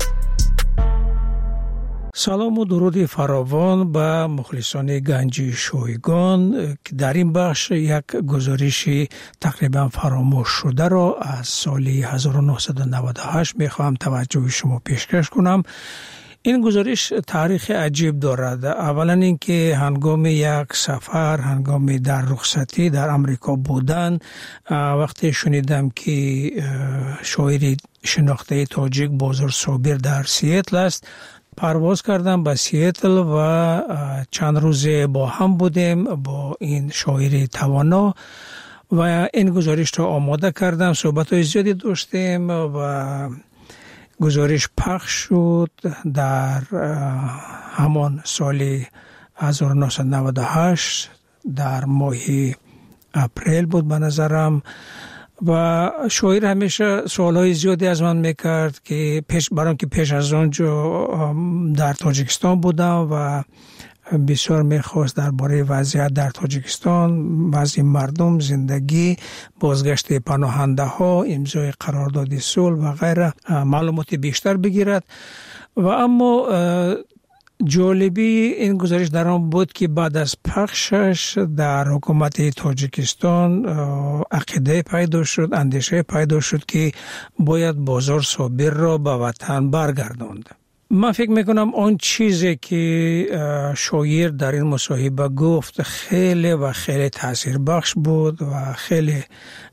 سلام و درود فراوان به مخلصان گنج شایگان که در این بخش یک گزارش تقریبا فراموش شده را از سال هزار و نهصد و نود و هشت میخواهم توجه شما پیشکش کنم. این گزارش تاریخ عجیب دارد. اولا اینکه هنگام یک سفر، هنگام در رخصتی در امریکا بودن، وقتی شنیدم که شاعر شناخته تاجیک بازار صابر در سیاتل است، پرواز کردم به سیاتل و چند روزه با هم بودیم با این شاعر توانا و این گزارش را آماده کردم. صحبت‌های زیادی داشتیم و گزارش پخش شد در همان سال هزار و نهصد و نود و هشت در ماه اپریل بود به نظرم و شاعر همیشه سوالهای زیادی از من میکرد که پیش برام که پیش از آنجا در تاجیکستان بودم و بسیار میخواست درباره وضعیت در تاجیکستان، وضع مردم، زندگی، بازگشت پناهنده ها، امضای قرارداد صلح و غیره معلومات بیشتر بگیرد. و اما جالبی این گزارش در آن بود که بعد از پخشش در حکومت تاجیکستان عقیده پیدا شد، اندیشه پیدا شد که باید بازار صابر را به وطن برگرداند. من فکر میکنم آن چیزی که شاعر در این مصاحبه گفت خیلی و خیلی تاثیر بخش بود و خیلی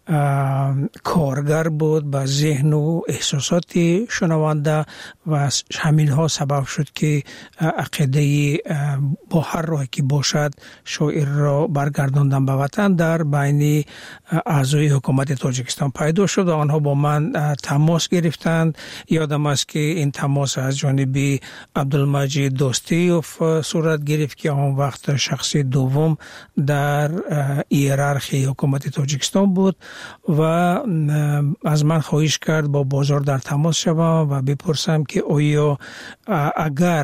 کارگر بود به ذهن و احساسات شنونده و همین ها سبب شد که عقیده با هر راهی که باشد شاعر را برگرداندن به وطن در بین اعضای حکومت تاجیکستان پیدا شد و آنها با من تماس گرفتند. یادم است که این تماس از جانب عبدالمجید دوستیوف صورت گرفت که آن وقت شخص دوم در هیرارخی حکومت تاجیکستان بود و از من خواهش کرد با بازار در تماس شوم و بپرسم که آیا اگر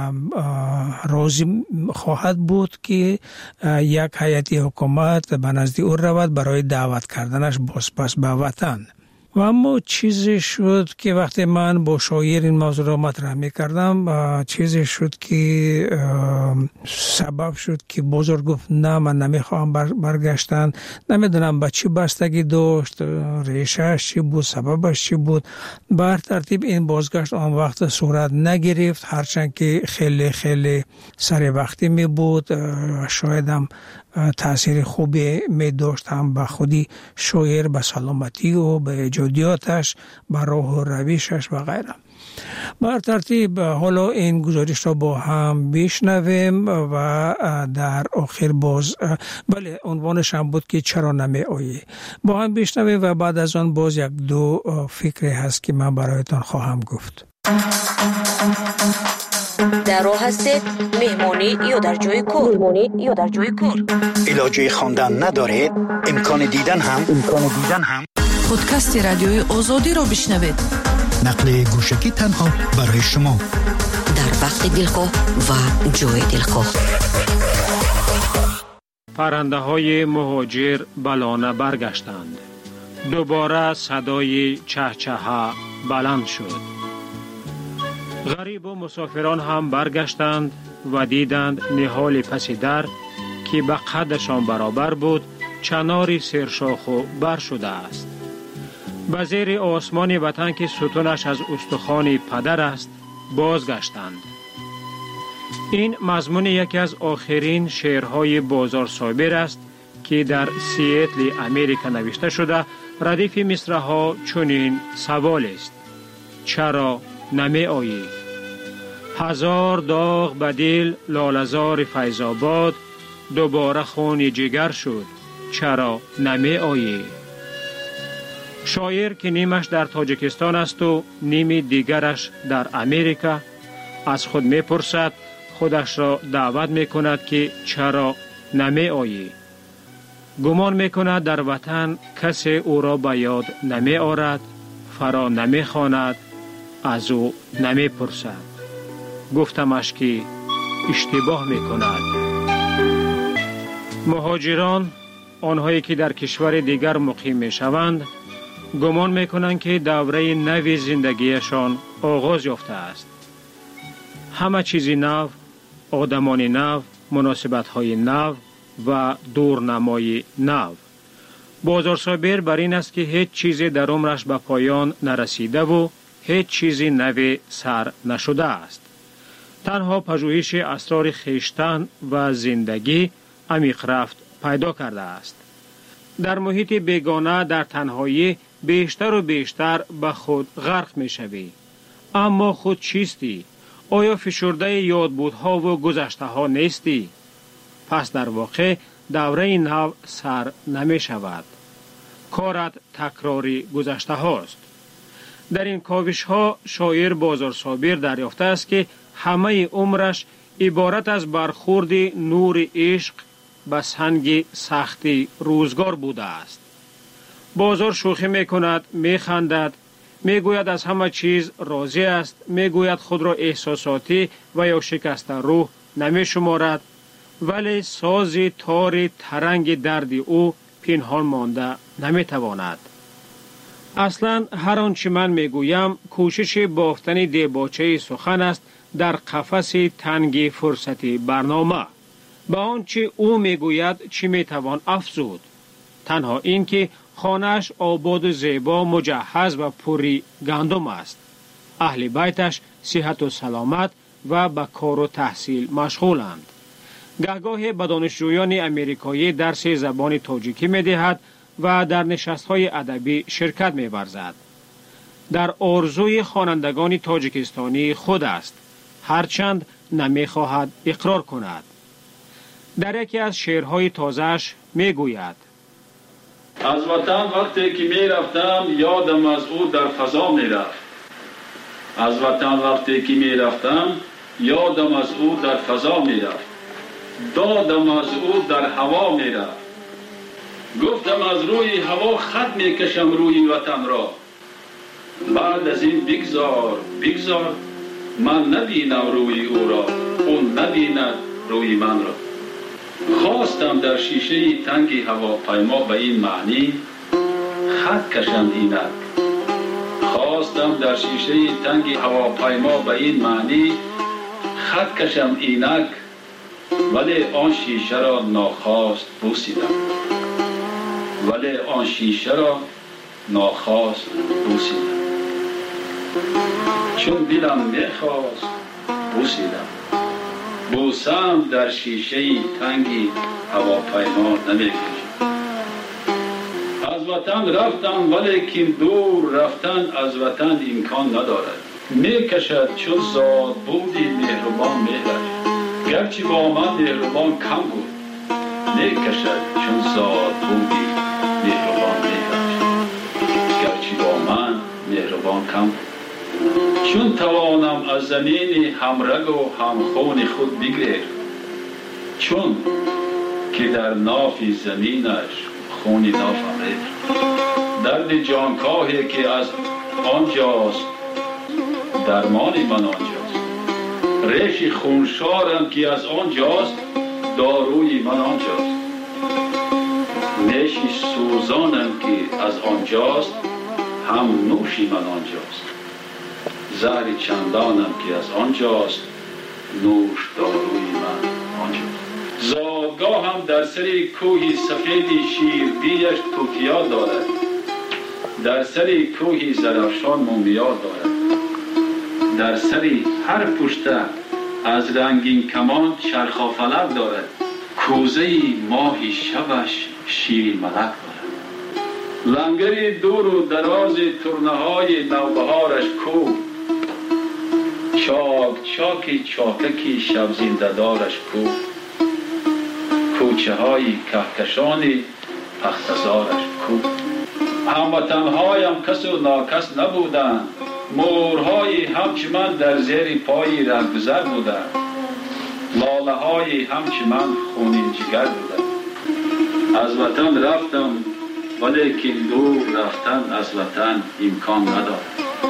راضی خواهد بود که یک هیئت حکومت به نزد او رود برای دعوت کردنش بازپس به وطن. و اما چیزی شد که وقتی من با شاعر این موضوع را مطرح می‌کردم، چیزی شد که سبب شد که بزرگ گفت نه من نمیخوام برگشتن. نمیدونم به چی بستگی داشت، ریشهش چی بود، سببش چی بود. بر ترتیب این بازگشت آن وقت صورت نگرفت، هرچند که خیلی خیلی سر وقتی می بود. شاید هم تأثیر خوبی می داشت هم به خودی شاعر، به سلامتی و به ایجادیاتش، به راه و رویشش و غیره. بر ترتیب حالا این گزارش را با هم بشنویم و در آخر باز بله عنوانش هم بود که چرا نمی آیی. با هم بشنویم و بعد از آن باز یک دو فکری هست که من برایتان خواهم گفت. در راه هستید، مهمانی یا در جای کار، مهمانی یا در جای کار، علاجه خواندن ندارید، امکان دیدن هم امکان دیدن هم پادکست رادیوی آزادی را بشنوید. نقل گوشکی تنها برای شما در وقت دلخواه و جای دلخواه. پرنده های مهاجر بلانه برگشتند. دوباره صدای چهچها بلند شد. غریب و مسافران هم برگشتند و دیدند نهال پس در که به قدشان برابر بود چناری سرشاخ و بر شده است. به زیر آسمان وطن که ستونش از استخوان پدر است بازگشتند. این مضمون یکی از آخرین شعرهای بازار صابر است که در سیاتل امریکا نوشته شده. ردیف مصرع‌ها چنین سوال است: چرا نمی آیی؟ هزار داغ به دل لاله‌زار فیض آباد، دوباره خون جگر شد چرا نمی آیی؟ شاعر که نیمش در تاجیکستان است و نیم دیگرش در امریکا از خود می پرسد، خودش را دعوت می کند که چرا نمی آیی؟ گمان می کند در وطن کسی او را به یاد نمی آرد، فرا نمی خواند، از او نمی پرسد. گفتمش که اشتباه می کند. مهاجران، آنهایی که در کشور دیگر مقیم می شوند، گمان می کنند که دوره نوی زندگیشان آغاز یافته است. همه چیز نو، آدمان نو، مناسبت های نو و دورنمای نو. بازار صابر بر این است که هیچ چیزی در عمرش به پایان نرسیده و هیچ چیزی نوی سر نشده است. تنها پژوهش اسرار خیشتن و زندگی عمیق رفت پیدا کرده است. در محیط بیگانه در تنهایی بیشتر و بیشتر به خود غرق می شوی. اما خود چیستی؟ آیا فشرده یادبودها و گذشته ها نیستی؟ پس در واقع دوره نو سر نمی شود. کارت تکراری گذشته هاست. در این کاوش ها شاعر بازار صابر دریافته است که همه عمرش عبارت از برخورد نور عشق به سنگ سختی روزگار بوده است. بازار شوخی می کند، می خندد، می گوید از همه چیز راضی است، می گوید خود را احساساتی و یا شکسته روح نمی شمارد، ولی ساز تار ترنگ درد او پنهان مانده نمی تواند. اصلا هر آنچه من می گویم کوشش بافتن دیباچه سخن است در قفس تنگ فرصتی برنامه. به آنچه او می گوید چی می توان افزود؟ تنها این که خانه‌اش آباد و زیبا، مجهز و پری گندم است. اهل بیتش صحت و سلامت و به کار و تحصیل مشغولند. گهگاه به دانشجویان امریکایی درس زبان تاجیکی می دهد و در نشست‌های ادبی شرکت می ورزد. در آرزوی خوانندگان تاجیکستانی خود است، هرچند نمی خواهد اقرار کند. در یکی از شعرهای تازه‌اش می گوید: از وطن وقتی که می رفتم یادم از او در فضا می رفت. از وطن وقتی که می رفتم یادم از او در فضا می رفت. دادم از او در هوا می رفت. گفتم از روی هوا خط می کشم روی وطن را. بعد از این بگذار بگذار من نبینم روی او را، اون نبیند روی من را. خواستم در شیشه تنگ هواپیما به این معنی خط کشم اینک. خواستم در شیشه تنگ هواپیما به این معنی خط کشم اینک، ولی آن شیشه را ناخواست بوسیدم. ولی آن شیشه را ناخواست بوسیدم. چون دلم میخواست بوسیدم. بوسم در شیشه تنگی هواپیما نمیکشم. از وطن رفتم ولیکن دور رفتن از وطن امکان ندارد. میکشد چون زاد بودی مهربان میگشت. گرچه با من مهربان کم بود، میکشد چون زاد بودی مهربان میگشت. گرچه با من مهربان کم بود. چون توانم از زمین همرگ و همخون خود بگریر، چون که در نافی زمینش خونی نافم ریخت. درد جانکاهی که از آنجاست درمانی من آنجاست. ریش خونشارم که از آنجاست داروی من آنجاست. نیشی سوزانم که از آنجاست هم نوشی من آنجاست. زهر چندانم که از آنجاست نوش داروی من آنجاست. زادگاه هم در سر کوهی سفیدی شیربیش توتیا دارد. در سر کوهی زرافشان مومیا دارد. در سر هر پشته از رنگین کمان چرخافلک دارد. کوزه ماهی شبش شیر ملک دارد. لنگری دور و دراز ترنه های نوبهارش کو. چاک چاکی چاککی شب زنده دارش کو. کوچه های کهکشانی پختزارش کو. هموطنهایم کس و ناکس نبودند. مورهای همچه من در زیر پای رهگذر بودند. لاله های همچه من خونین جگر بودند. از وطن رفتم ولیکن دور رفتن از وطن امکان ندارد.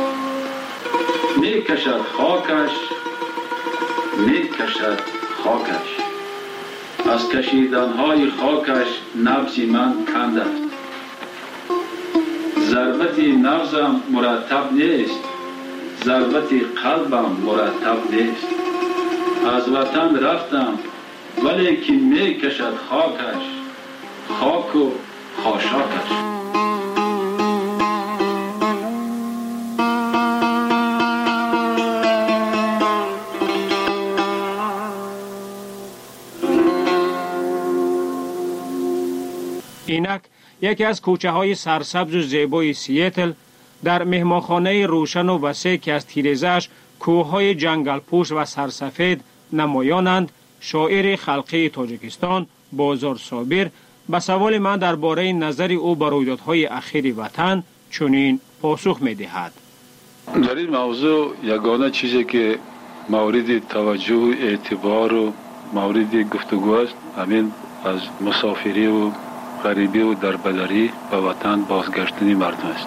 می کشد خاکش می کشد خاکش. از کشیدنهای خاکش نبض من کند است. ضربت نبضم مرتب نیست. ضربت قلبم مرتب نیست. از وطن رفتم ولیکن می کشد خاکش. خاک و خاشاکش. اینک یکی از کوچه های سرسبز و زیبای سیاتل در مهمانخانه روشن و وسیع که از تیره‌اش کوههای جنگل پوش و سرسفید نمایانند، شاعر خلقی تاجیکستان بازار صابر به سوال من درباره نظر او بر رویدادهای اخیر وطن چنین پاسخ می‌دهد. در این موضوع یگانه چیزی که مورد توجه اعتبار و مورد گفتگو است همین از مسافری و غریبی و دربدری به وطن بازگشتن مردم است.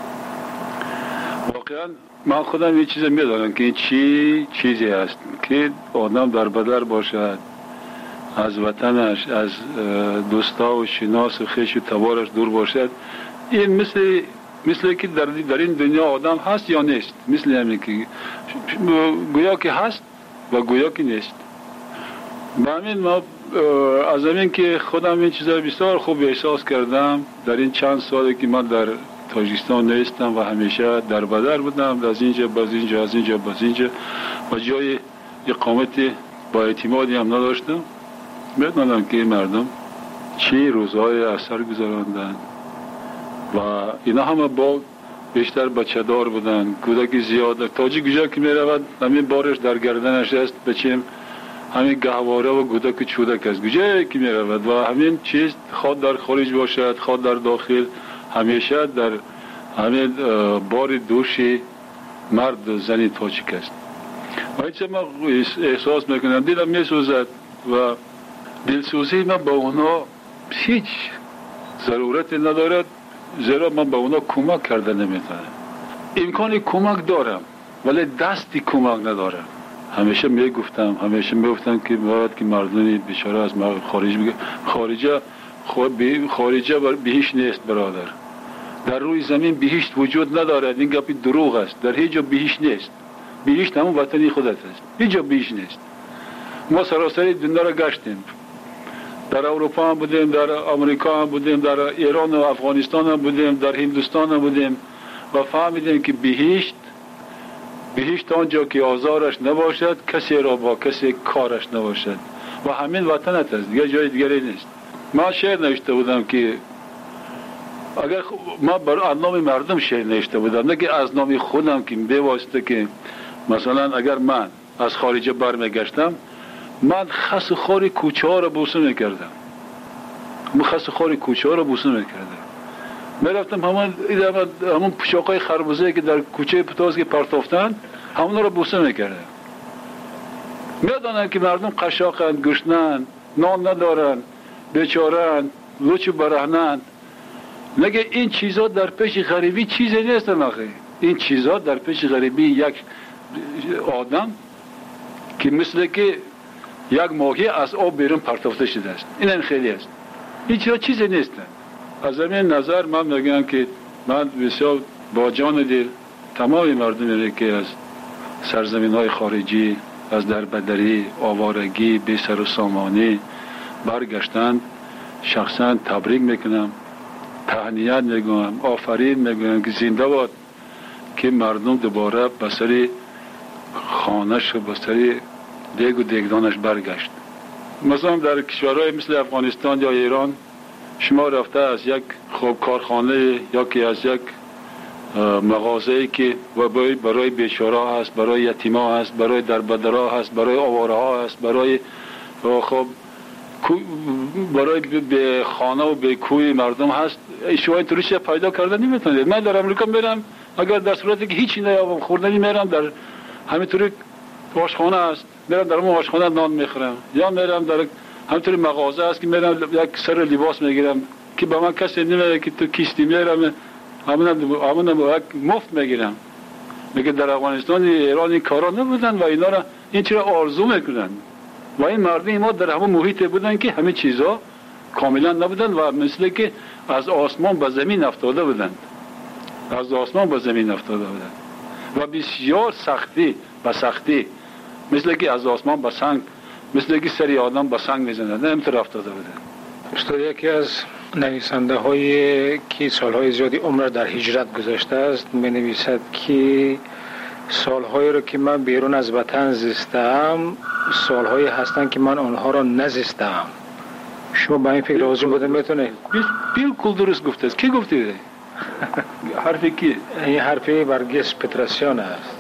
واقعا من خودم یه چیز میدانم که این چی چیزی است که آدم دربدر باشد، از وطنش، از دوستا و شناس و خویش و تبارش دور باشد. این مثل مثل که در, در این دنیا آدم هست یا نیست، مثل همین که گویا که هست و گویا که نیست. به همین ما از همین که خودم این چیزا بسیار خوب احساس کردم در این چند سالی که من در تاجیکستان نیستم و همیشه در بدر بودم، از اینجا باز اینجا از اینجا باز اینجا و جای اقامت با اعتمادی هم نداشتم. بدانم که مردم چی روزهای اثر گذراندن و اینا همه با بیشتر بچه دار بودن، کودکی زیاد. تاجیک کجا که می رود همین بارش در گردنش است، بچیم همین گهواره و کودک چودک است کجا که می رود و همین چیز خود در خارج باشد خود در داخل همیشه در همین بار دوشی مرد و زنی تاجیک است. و اینچه من احساس میکنم دیدم می سوزد و دلسوزی من با اونا هیچ ضرورت ندارد، زیرا من با اونا کمک کرده نمیتونم. امکان کمک دارم ولی دستی کمک ندارم. همیشه میگفتم همیشه میگفتم که باید که مردمی بیچاره از خارج بگه خارجه خارجه بهشت نیست برادر. در روی زمین بهشت وجود ندارد. این گپی دروغ است. در هیچ جا بهشت نیست. بهشت همون وطنی خودت است. هیچ جا بهشت نیست. ما سراسری دنیا را گشتیم. در اروپا هم بودیم، در امریکا هم بودیم، در ایران و افغانستان هم بودیم، در هندوستان هم بودیم و فهمیدیم که بهشت بهشت آنجا که آزارش نباشد، کسی را با کسی کارش نباشد و همین وطنت است، دیگه جای دیگری نیست. من شعر نوشته بودم که اگر ما بر نام مردم شعر نوشته بودم، نه که از نام خودم که به واسطه که مثلا اگر من از خارج برمیگشتم من خس و خاری کوچه ها را بوسه میکردم. من خس و خاری کوچه ها را بوسه میکردم. میرفتم همون همون پوشاقای خربوزه که در کوچه پتاز که پرتافتن همون را بوسه میکردم. میدانن که مردم قشاقند، گشنند، نان ندارن، بیچارند، لوچ و برهنند. نگه این چیزا در پیش غریبی چیزی نیستن آخه. این چیزا در پیش غریبی یک آدم که مثل که یک ماهی از آب بیرون پرتافته شده است. این خیلی است. این چیزا چیزی نیستن. از همین نظر من میگم که من بسیار با جان دل تمام مردمی که از سرزمین های خارجی، از دربدری، آوارگی، بی سر و سامانی برگشتند شخصا تبریک میکنم، تهنیت میگم، آفرین میگم که زنده باد که مردم دوباره به سر خانش و به سر دیگ و دیگدانش برگشت. مثلا در کشورهای مثل افغانستان یا ایران شما رفته از یک خوب کارخانه یا که از یک مغازه‌ای که برای بیچاره هست، برای یتیما هست، برای دربدرها هست، برای آواره ها هست، برای خب برای به خانه و به کوی مردم هست، شما این طوریش پیدا کرده نمیتونید. من در امریکا میرم اگر در صورتی که هیچی نیابم خوردنی میرم در همینطوری آشخانه است، میرم در اون آشخانه نان میخورم، یا میرم در همینطوری مغازه است که میرم یک سر لباس میگیرم که به من کسی نمیگه که تو کیستی، میرم همون همون مفت میگیرم. میگه در افغانستان ایران این کارا نبودن و اینا را این چرا آرزو میکنن و این مردم ما در همون محیط بودن که همه چیزا کاملا نبودن و مثل که از آسمان به زمین افتاده بودند، از آسمان به زمین افتاده بودند و بسیار سختی و سختی مثل که از آسمان به سنگ، مثل که سری آدم به سنگ میزنند، همینطور افتاده بودند. استاد یکی از نویسنده هایی که سالهای زیادی عمر در هجرت گذاشته است می نویسد که سالهایی رو که من بیرون از وطن زیستم سالهایی هستند که من آنها را نزیستم شما با این فکر راضی بودن میتونه؟ بالکل درست گفته است. کی گفته؟ حرفی کی؟ این حرفی برگس پتراسیان است.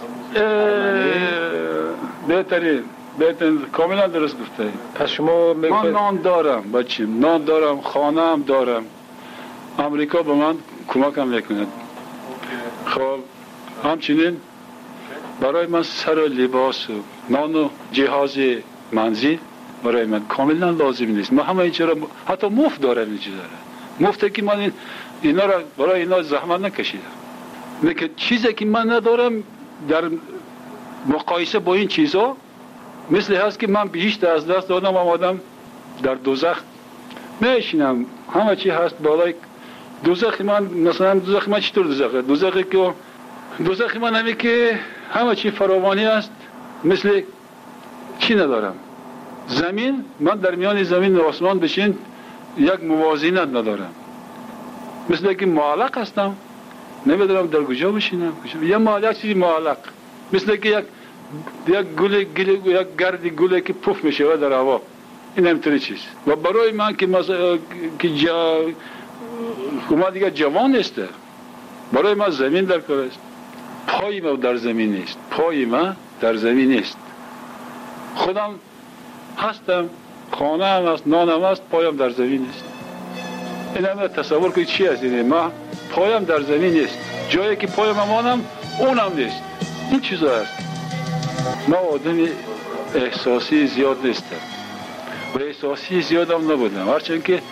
بهترین بهترین کاملا درست گفته. پس شما من نان دارم بچه، نان دارم، خانه هم دارم. امریکا به من کمک هم میکند. خب همچنین برای من سر و لباس و نان و جهاز منزل برای من کاملا لازم نیست. من همه اینجا را حتی مفت دارم اینجا دارم. مفته که من اینا را برای اینا زحمت نکشیدم. لیکن چیزی که من ندارم در مقایسه با این چیزا مثل هست که من بیشتر از دست دادم آمدم در دوزخ میشینم. همه چی هست بالای دوزخ من. مثلا دوزخ من چطور دوزخه؟ دوزخی که دوزخ من همی که همه چی فراوانی است. مثل چی ندارم؟ زمین، من در میان زمین و آسمان بشین یک موازینت ندارم. مثل که معلق هستم، نمیدونم در کجا بشینم. یه معلق چیزی معلق، مثل که یک یک گل گل یک گردی گلی که پف میشه در هوا. این همینطوری چیز. و برای من که مثلا که جا ما دیگه جوان است، برای من زمین در کار است. پای ما در زمین نیست. پای ما در زمین نیست. خودم هستم، خانه هم است، نانم است، پایم در زمین نیست. این همه تصور کنید چی است؟ ما پایم در زمین نیست. جایی که پایم امانم اونم نیست. این چیزا است. ما آدم احساسی زیاد نیستم و احساسی زیاد هم نبودم. هرچند که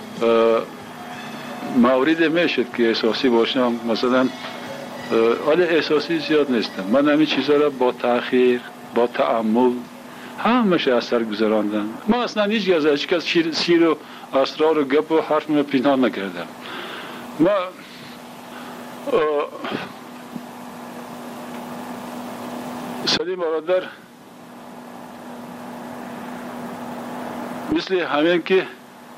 مورد میشد که احساسی باشم، مثلا ولی احساسی زیاد نیستم. من همین چیزا را با تأخیر، با تأمل همش اثر گذراندم. من اصلا هیچ از هیچ کس شیر, شیر و اسرار و گپ و حرف من پنهان نکردم. ما سلیم برادر مثل همین که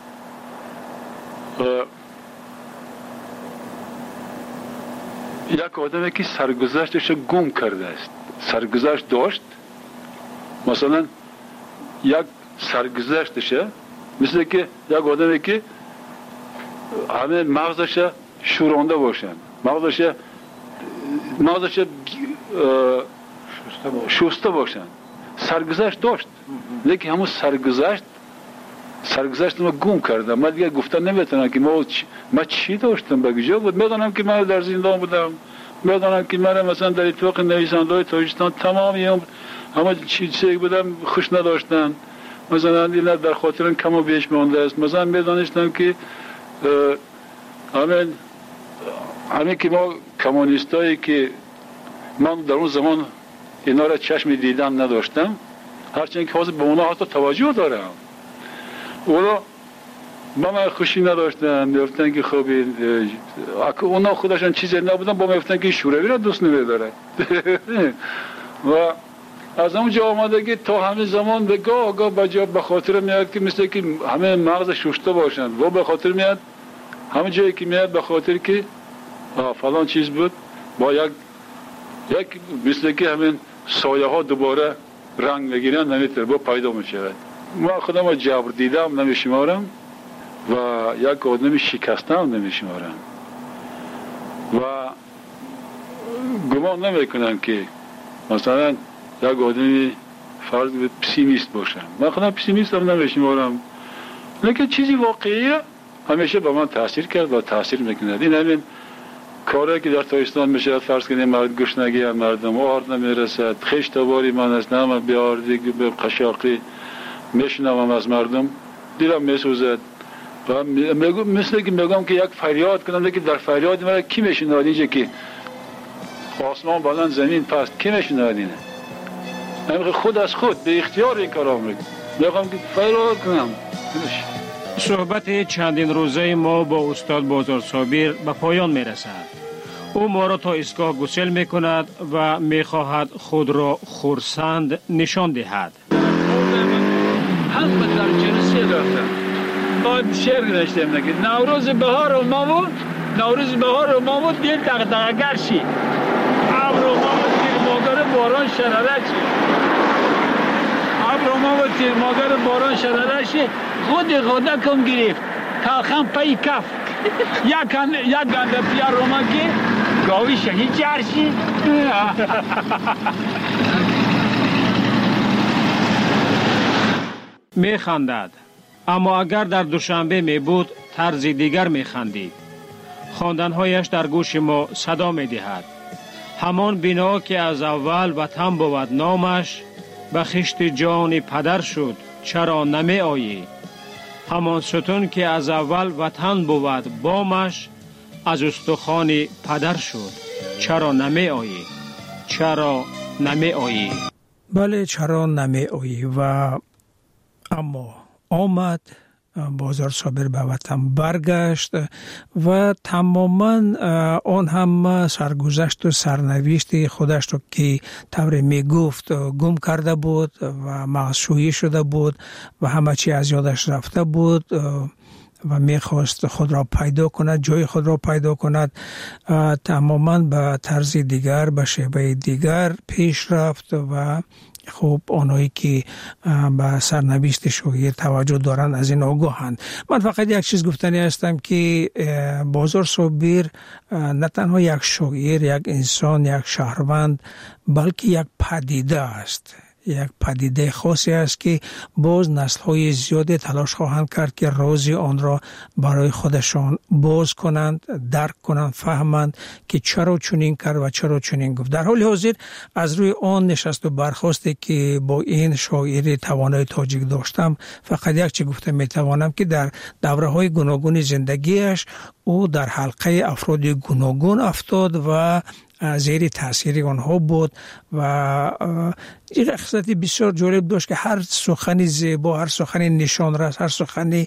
یک آدمی که سرگذشتش گم کرده است. سرگذشت داشت، مثلا یک سرگذشتشه، مثل که یک آدمی که همه مغزش شورانده باشن، مغزش مغزش شسته باشن. سرگذشت داشت، لیکن همون سرگذشت سرگذشت ما گم کردم. من دیگه گفتن نمیتونم که ما چ... ما چی داشتم بگیجا بود. میدونم که من در زندان بودم، میدونم که من مثلا در اتفاق نویسنده‌های تاجیکستان تمامی هم همه چیزی بودم خوش نداشتن. مثلا اینا در خاطرم کم و بیش مونده است. مثلا میدونستم که همین همین که ما کمونیستایی که من در اون زمان اینا را چشم دیدن نداشتم، هرچند که حاضر به اونا حتی توجه دارم، اونا با من خوشی نداشتن. میگفتن که خب اونا خودشان چیزی نبودن، با من میگفتن که شوروی را دوست نمیداره. و از اونجا آمده که تا همه زمان به گاه گاه بجا به خاطر میاد که مثل که همه مغز شسته باشن و به خاطر میاد همه جایی که میاد به خاطر که فلان چیز بود، با یک یک مثل که همین سایه ها دوباره رنگ میگیرن، نمیتونه با پیدا میشود. ما خودم جبر دیدم نمیشمارم و یک آدم شکسته هم نمیشمارم و گمان نمیکنم که مثلا یک آدمی فرض به پسیمیست باشم. من خودم پسیمیست هم نمیشمارم، لیکن چیزی واقعیه همیشه به من تاثیر کرد و تاثیر میکند. این همین کاری که در تاجیکستان میشه، فرض کنیم مرد گشنگی هم مردم آرد نمیرسد، خشت باری من است، نه بیاردی به قشاقی میشنوم از مردم، دیرم میسوزد و مثل که میگم که یک فریاد کنم، لیکن در فریاد مرا کی میشنود؟ اینجا که آسمان بلند زمین پست، کی میشنود اینه؟ من خود از خود به اختیار این کارا میکنم، میگم که فریاد کنم. صحبت چندین روزه ما با استاد بازار صابر به پایان میرسد. او ما را تا ایستگاه گسل میکند و میخواهد خود را خرسند نشان دهد. همه در جلسه رفتم، باید شعر نوشتم نگه نوروز بهار و مامون، نوروز بهار و مامون دل دغدغه‌گر شی، ابر و مامون دل مادر باران شراره چی، ابر روما و تیرماگر باران شرارشی خود خود کم گرفت تاخم پای کف یک گنده پیا روما که گاوی شهید جرشی می خندد، اما اگر در دوشنبه می بود طرز دیگر می خندید. خواندنهایش در گوش ما صدا می دهد. همان بنا که از اول وطن بود نامش، به خشت جان پدر شد چرا نمی آیی؟ همان ستون که از اول وطن بود بامش، از استخوان پدر شد چرا نمی آیی؟ چرا نمی آیی؟ بله چرا نمی آیی؟ و اما آمد، بازار صابر به وطن برگشت و تماما آن هم سرگذشت و سرنوشت خودش رو که طور می گفت گم کرده بود و معصویی شده بود و همه چی از یادش رفته بود و میخواست خود را پیدا کند، جای خود را پیدا کند. تماما به طرز دیگر، به شیوه دیگر پیش رفت و خب آنهایی که به سرنوشت شوگیر توجه دارند از این آگاهند. من فقط یک چیز گفتنی هستم که بازار صابر نه تنها یک شوگیر، یک انسان، یک شهروند، بلکه یک پدیده است، یک پدیده خاصی است که باز نسل‌های زیادی تلاش خواهند کرد که راز آن را برای خودشان باز کنند، درک کنند، فهمند که چرا چنین کرد و چرا چنین گفت. در حال حاضر از روی آن نشست و برخاستی که با این شاعر توانای تاجیک داشتم، فقط یک چیز گفته میتوانم که در دوره‌های گوناگون زندگیش او در حلقه افراد گوناگون افتاد و زیر تاثیر آنها بود و این خصلت بسیار جالب داشت که هر سخن زیبا، هر سخن نشانرس، هر سخن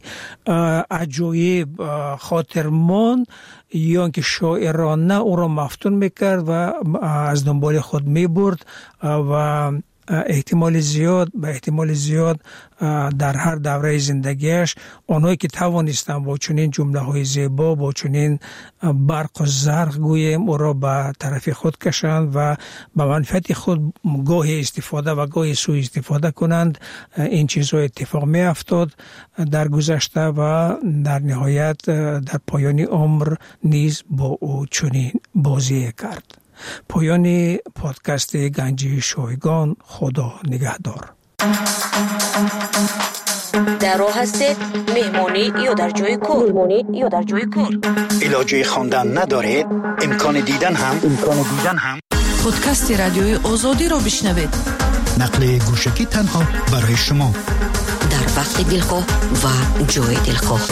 عجایب خاطرمان یا اینکه شاعرانه او را مفتون میکرد و از دنبال خود میبرد و احتمال زیاد به احتمال زیاد در هر دوره زندگیش آنهایی که توانستند با چنین جمله های زیبا، با چنین برق و زرق گویم او را به طرف خود کشند و به منفعت خود گاهی استفاده و گاهی سوء استفاده کنند. این چیزها اتفاق می افتاد در گذشته و در نهایت در پایان عمر نیز با او چنین بازی کرد. پایان پادکست گنجی شایگان. خدا نگهدار. در راه هستید مهمانی یا در جای کار؟ مهمانی یا در جای کار؟ علاجه خواندن ندارید؟ امکان دیدن هم امکان دیدن هم پادکست رادیوی آزادی رو بشنوید. نقل گوشکی تنها برای شما در وقت دلخواه و جای دلخواه.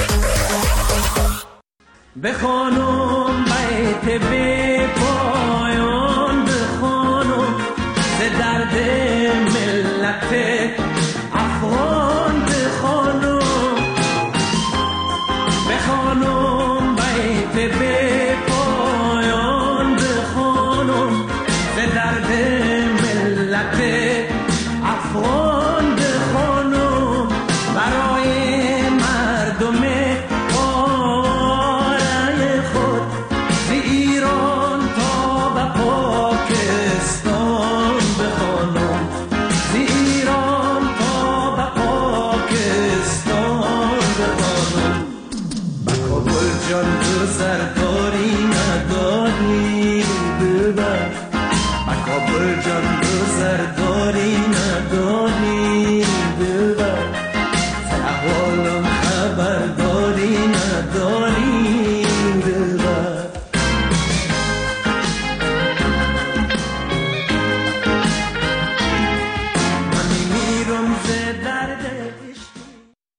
بخوانم بیت بی پایان، بخوانم ز درد ملت افغان، بخوانم بخوانم بیت بی پایان، بخوانم ز درد ملت افغان، بخوانم برای مردم سر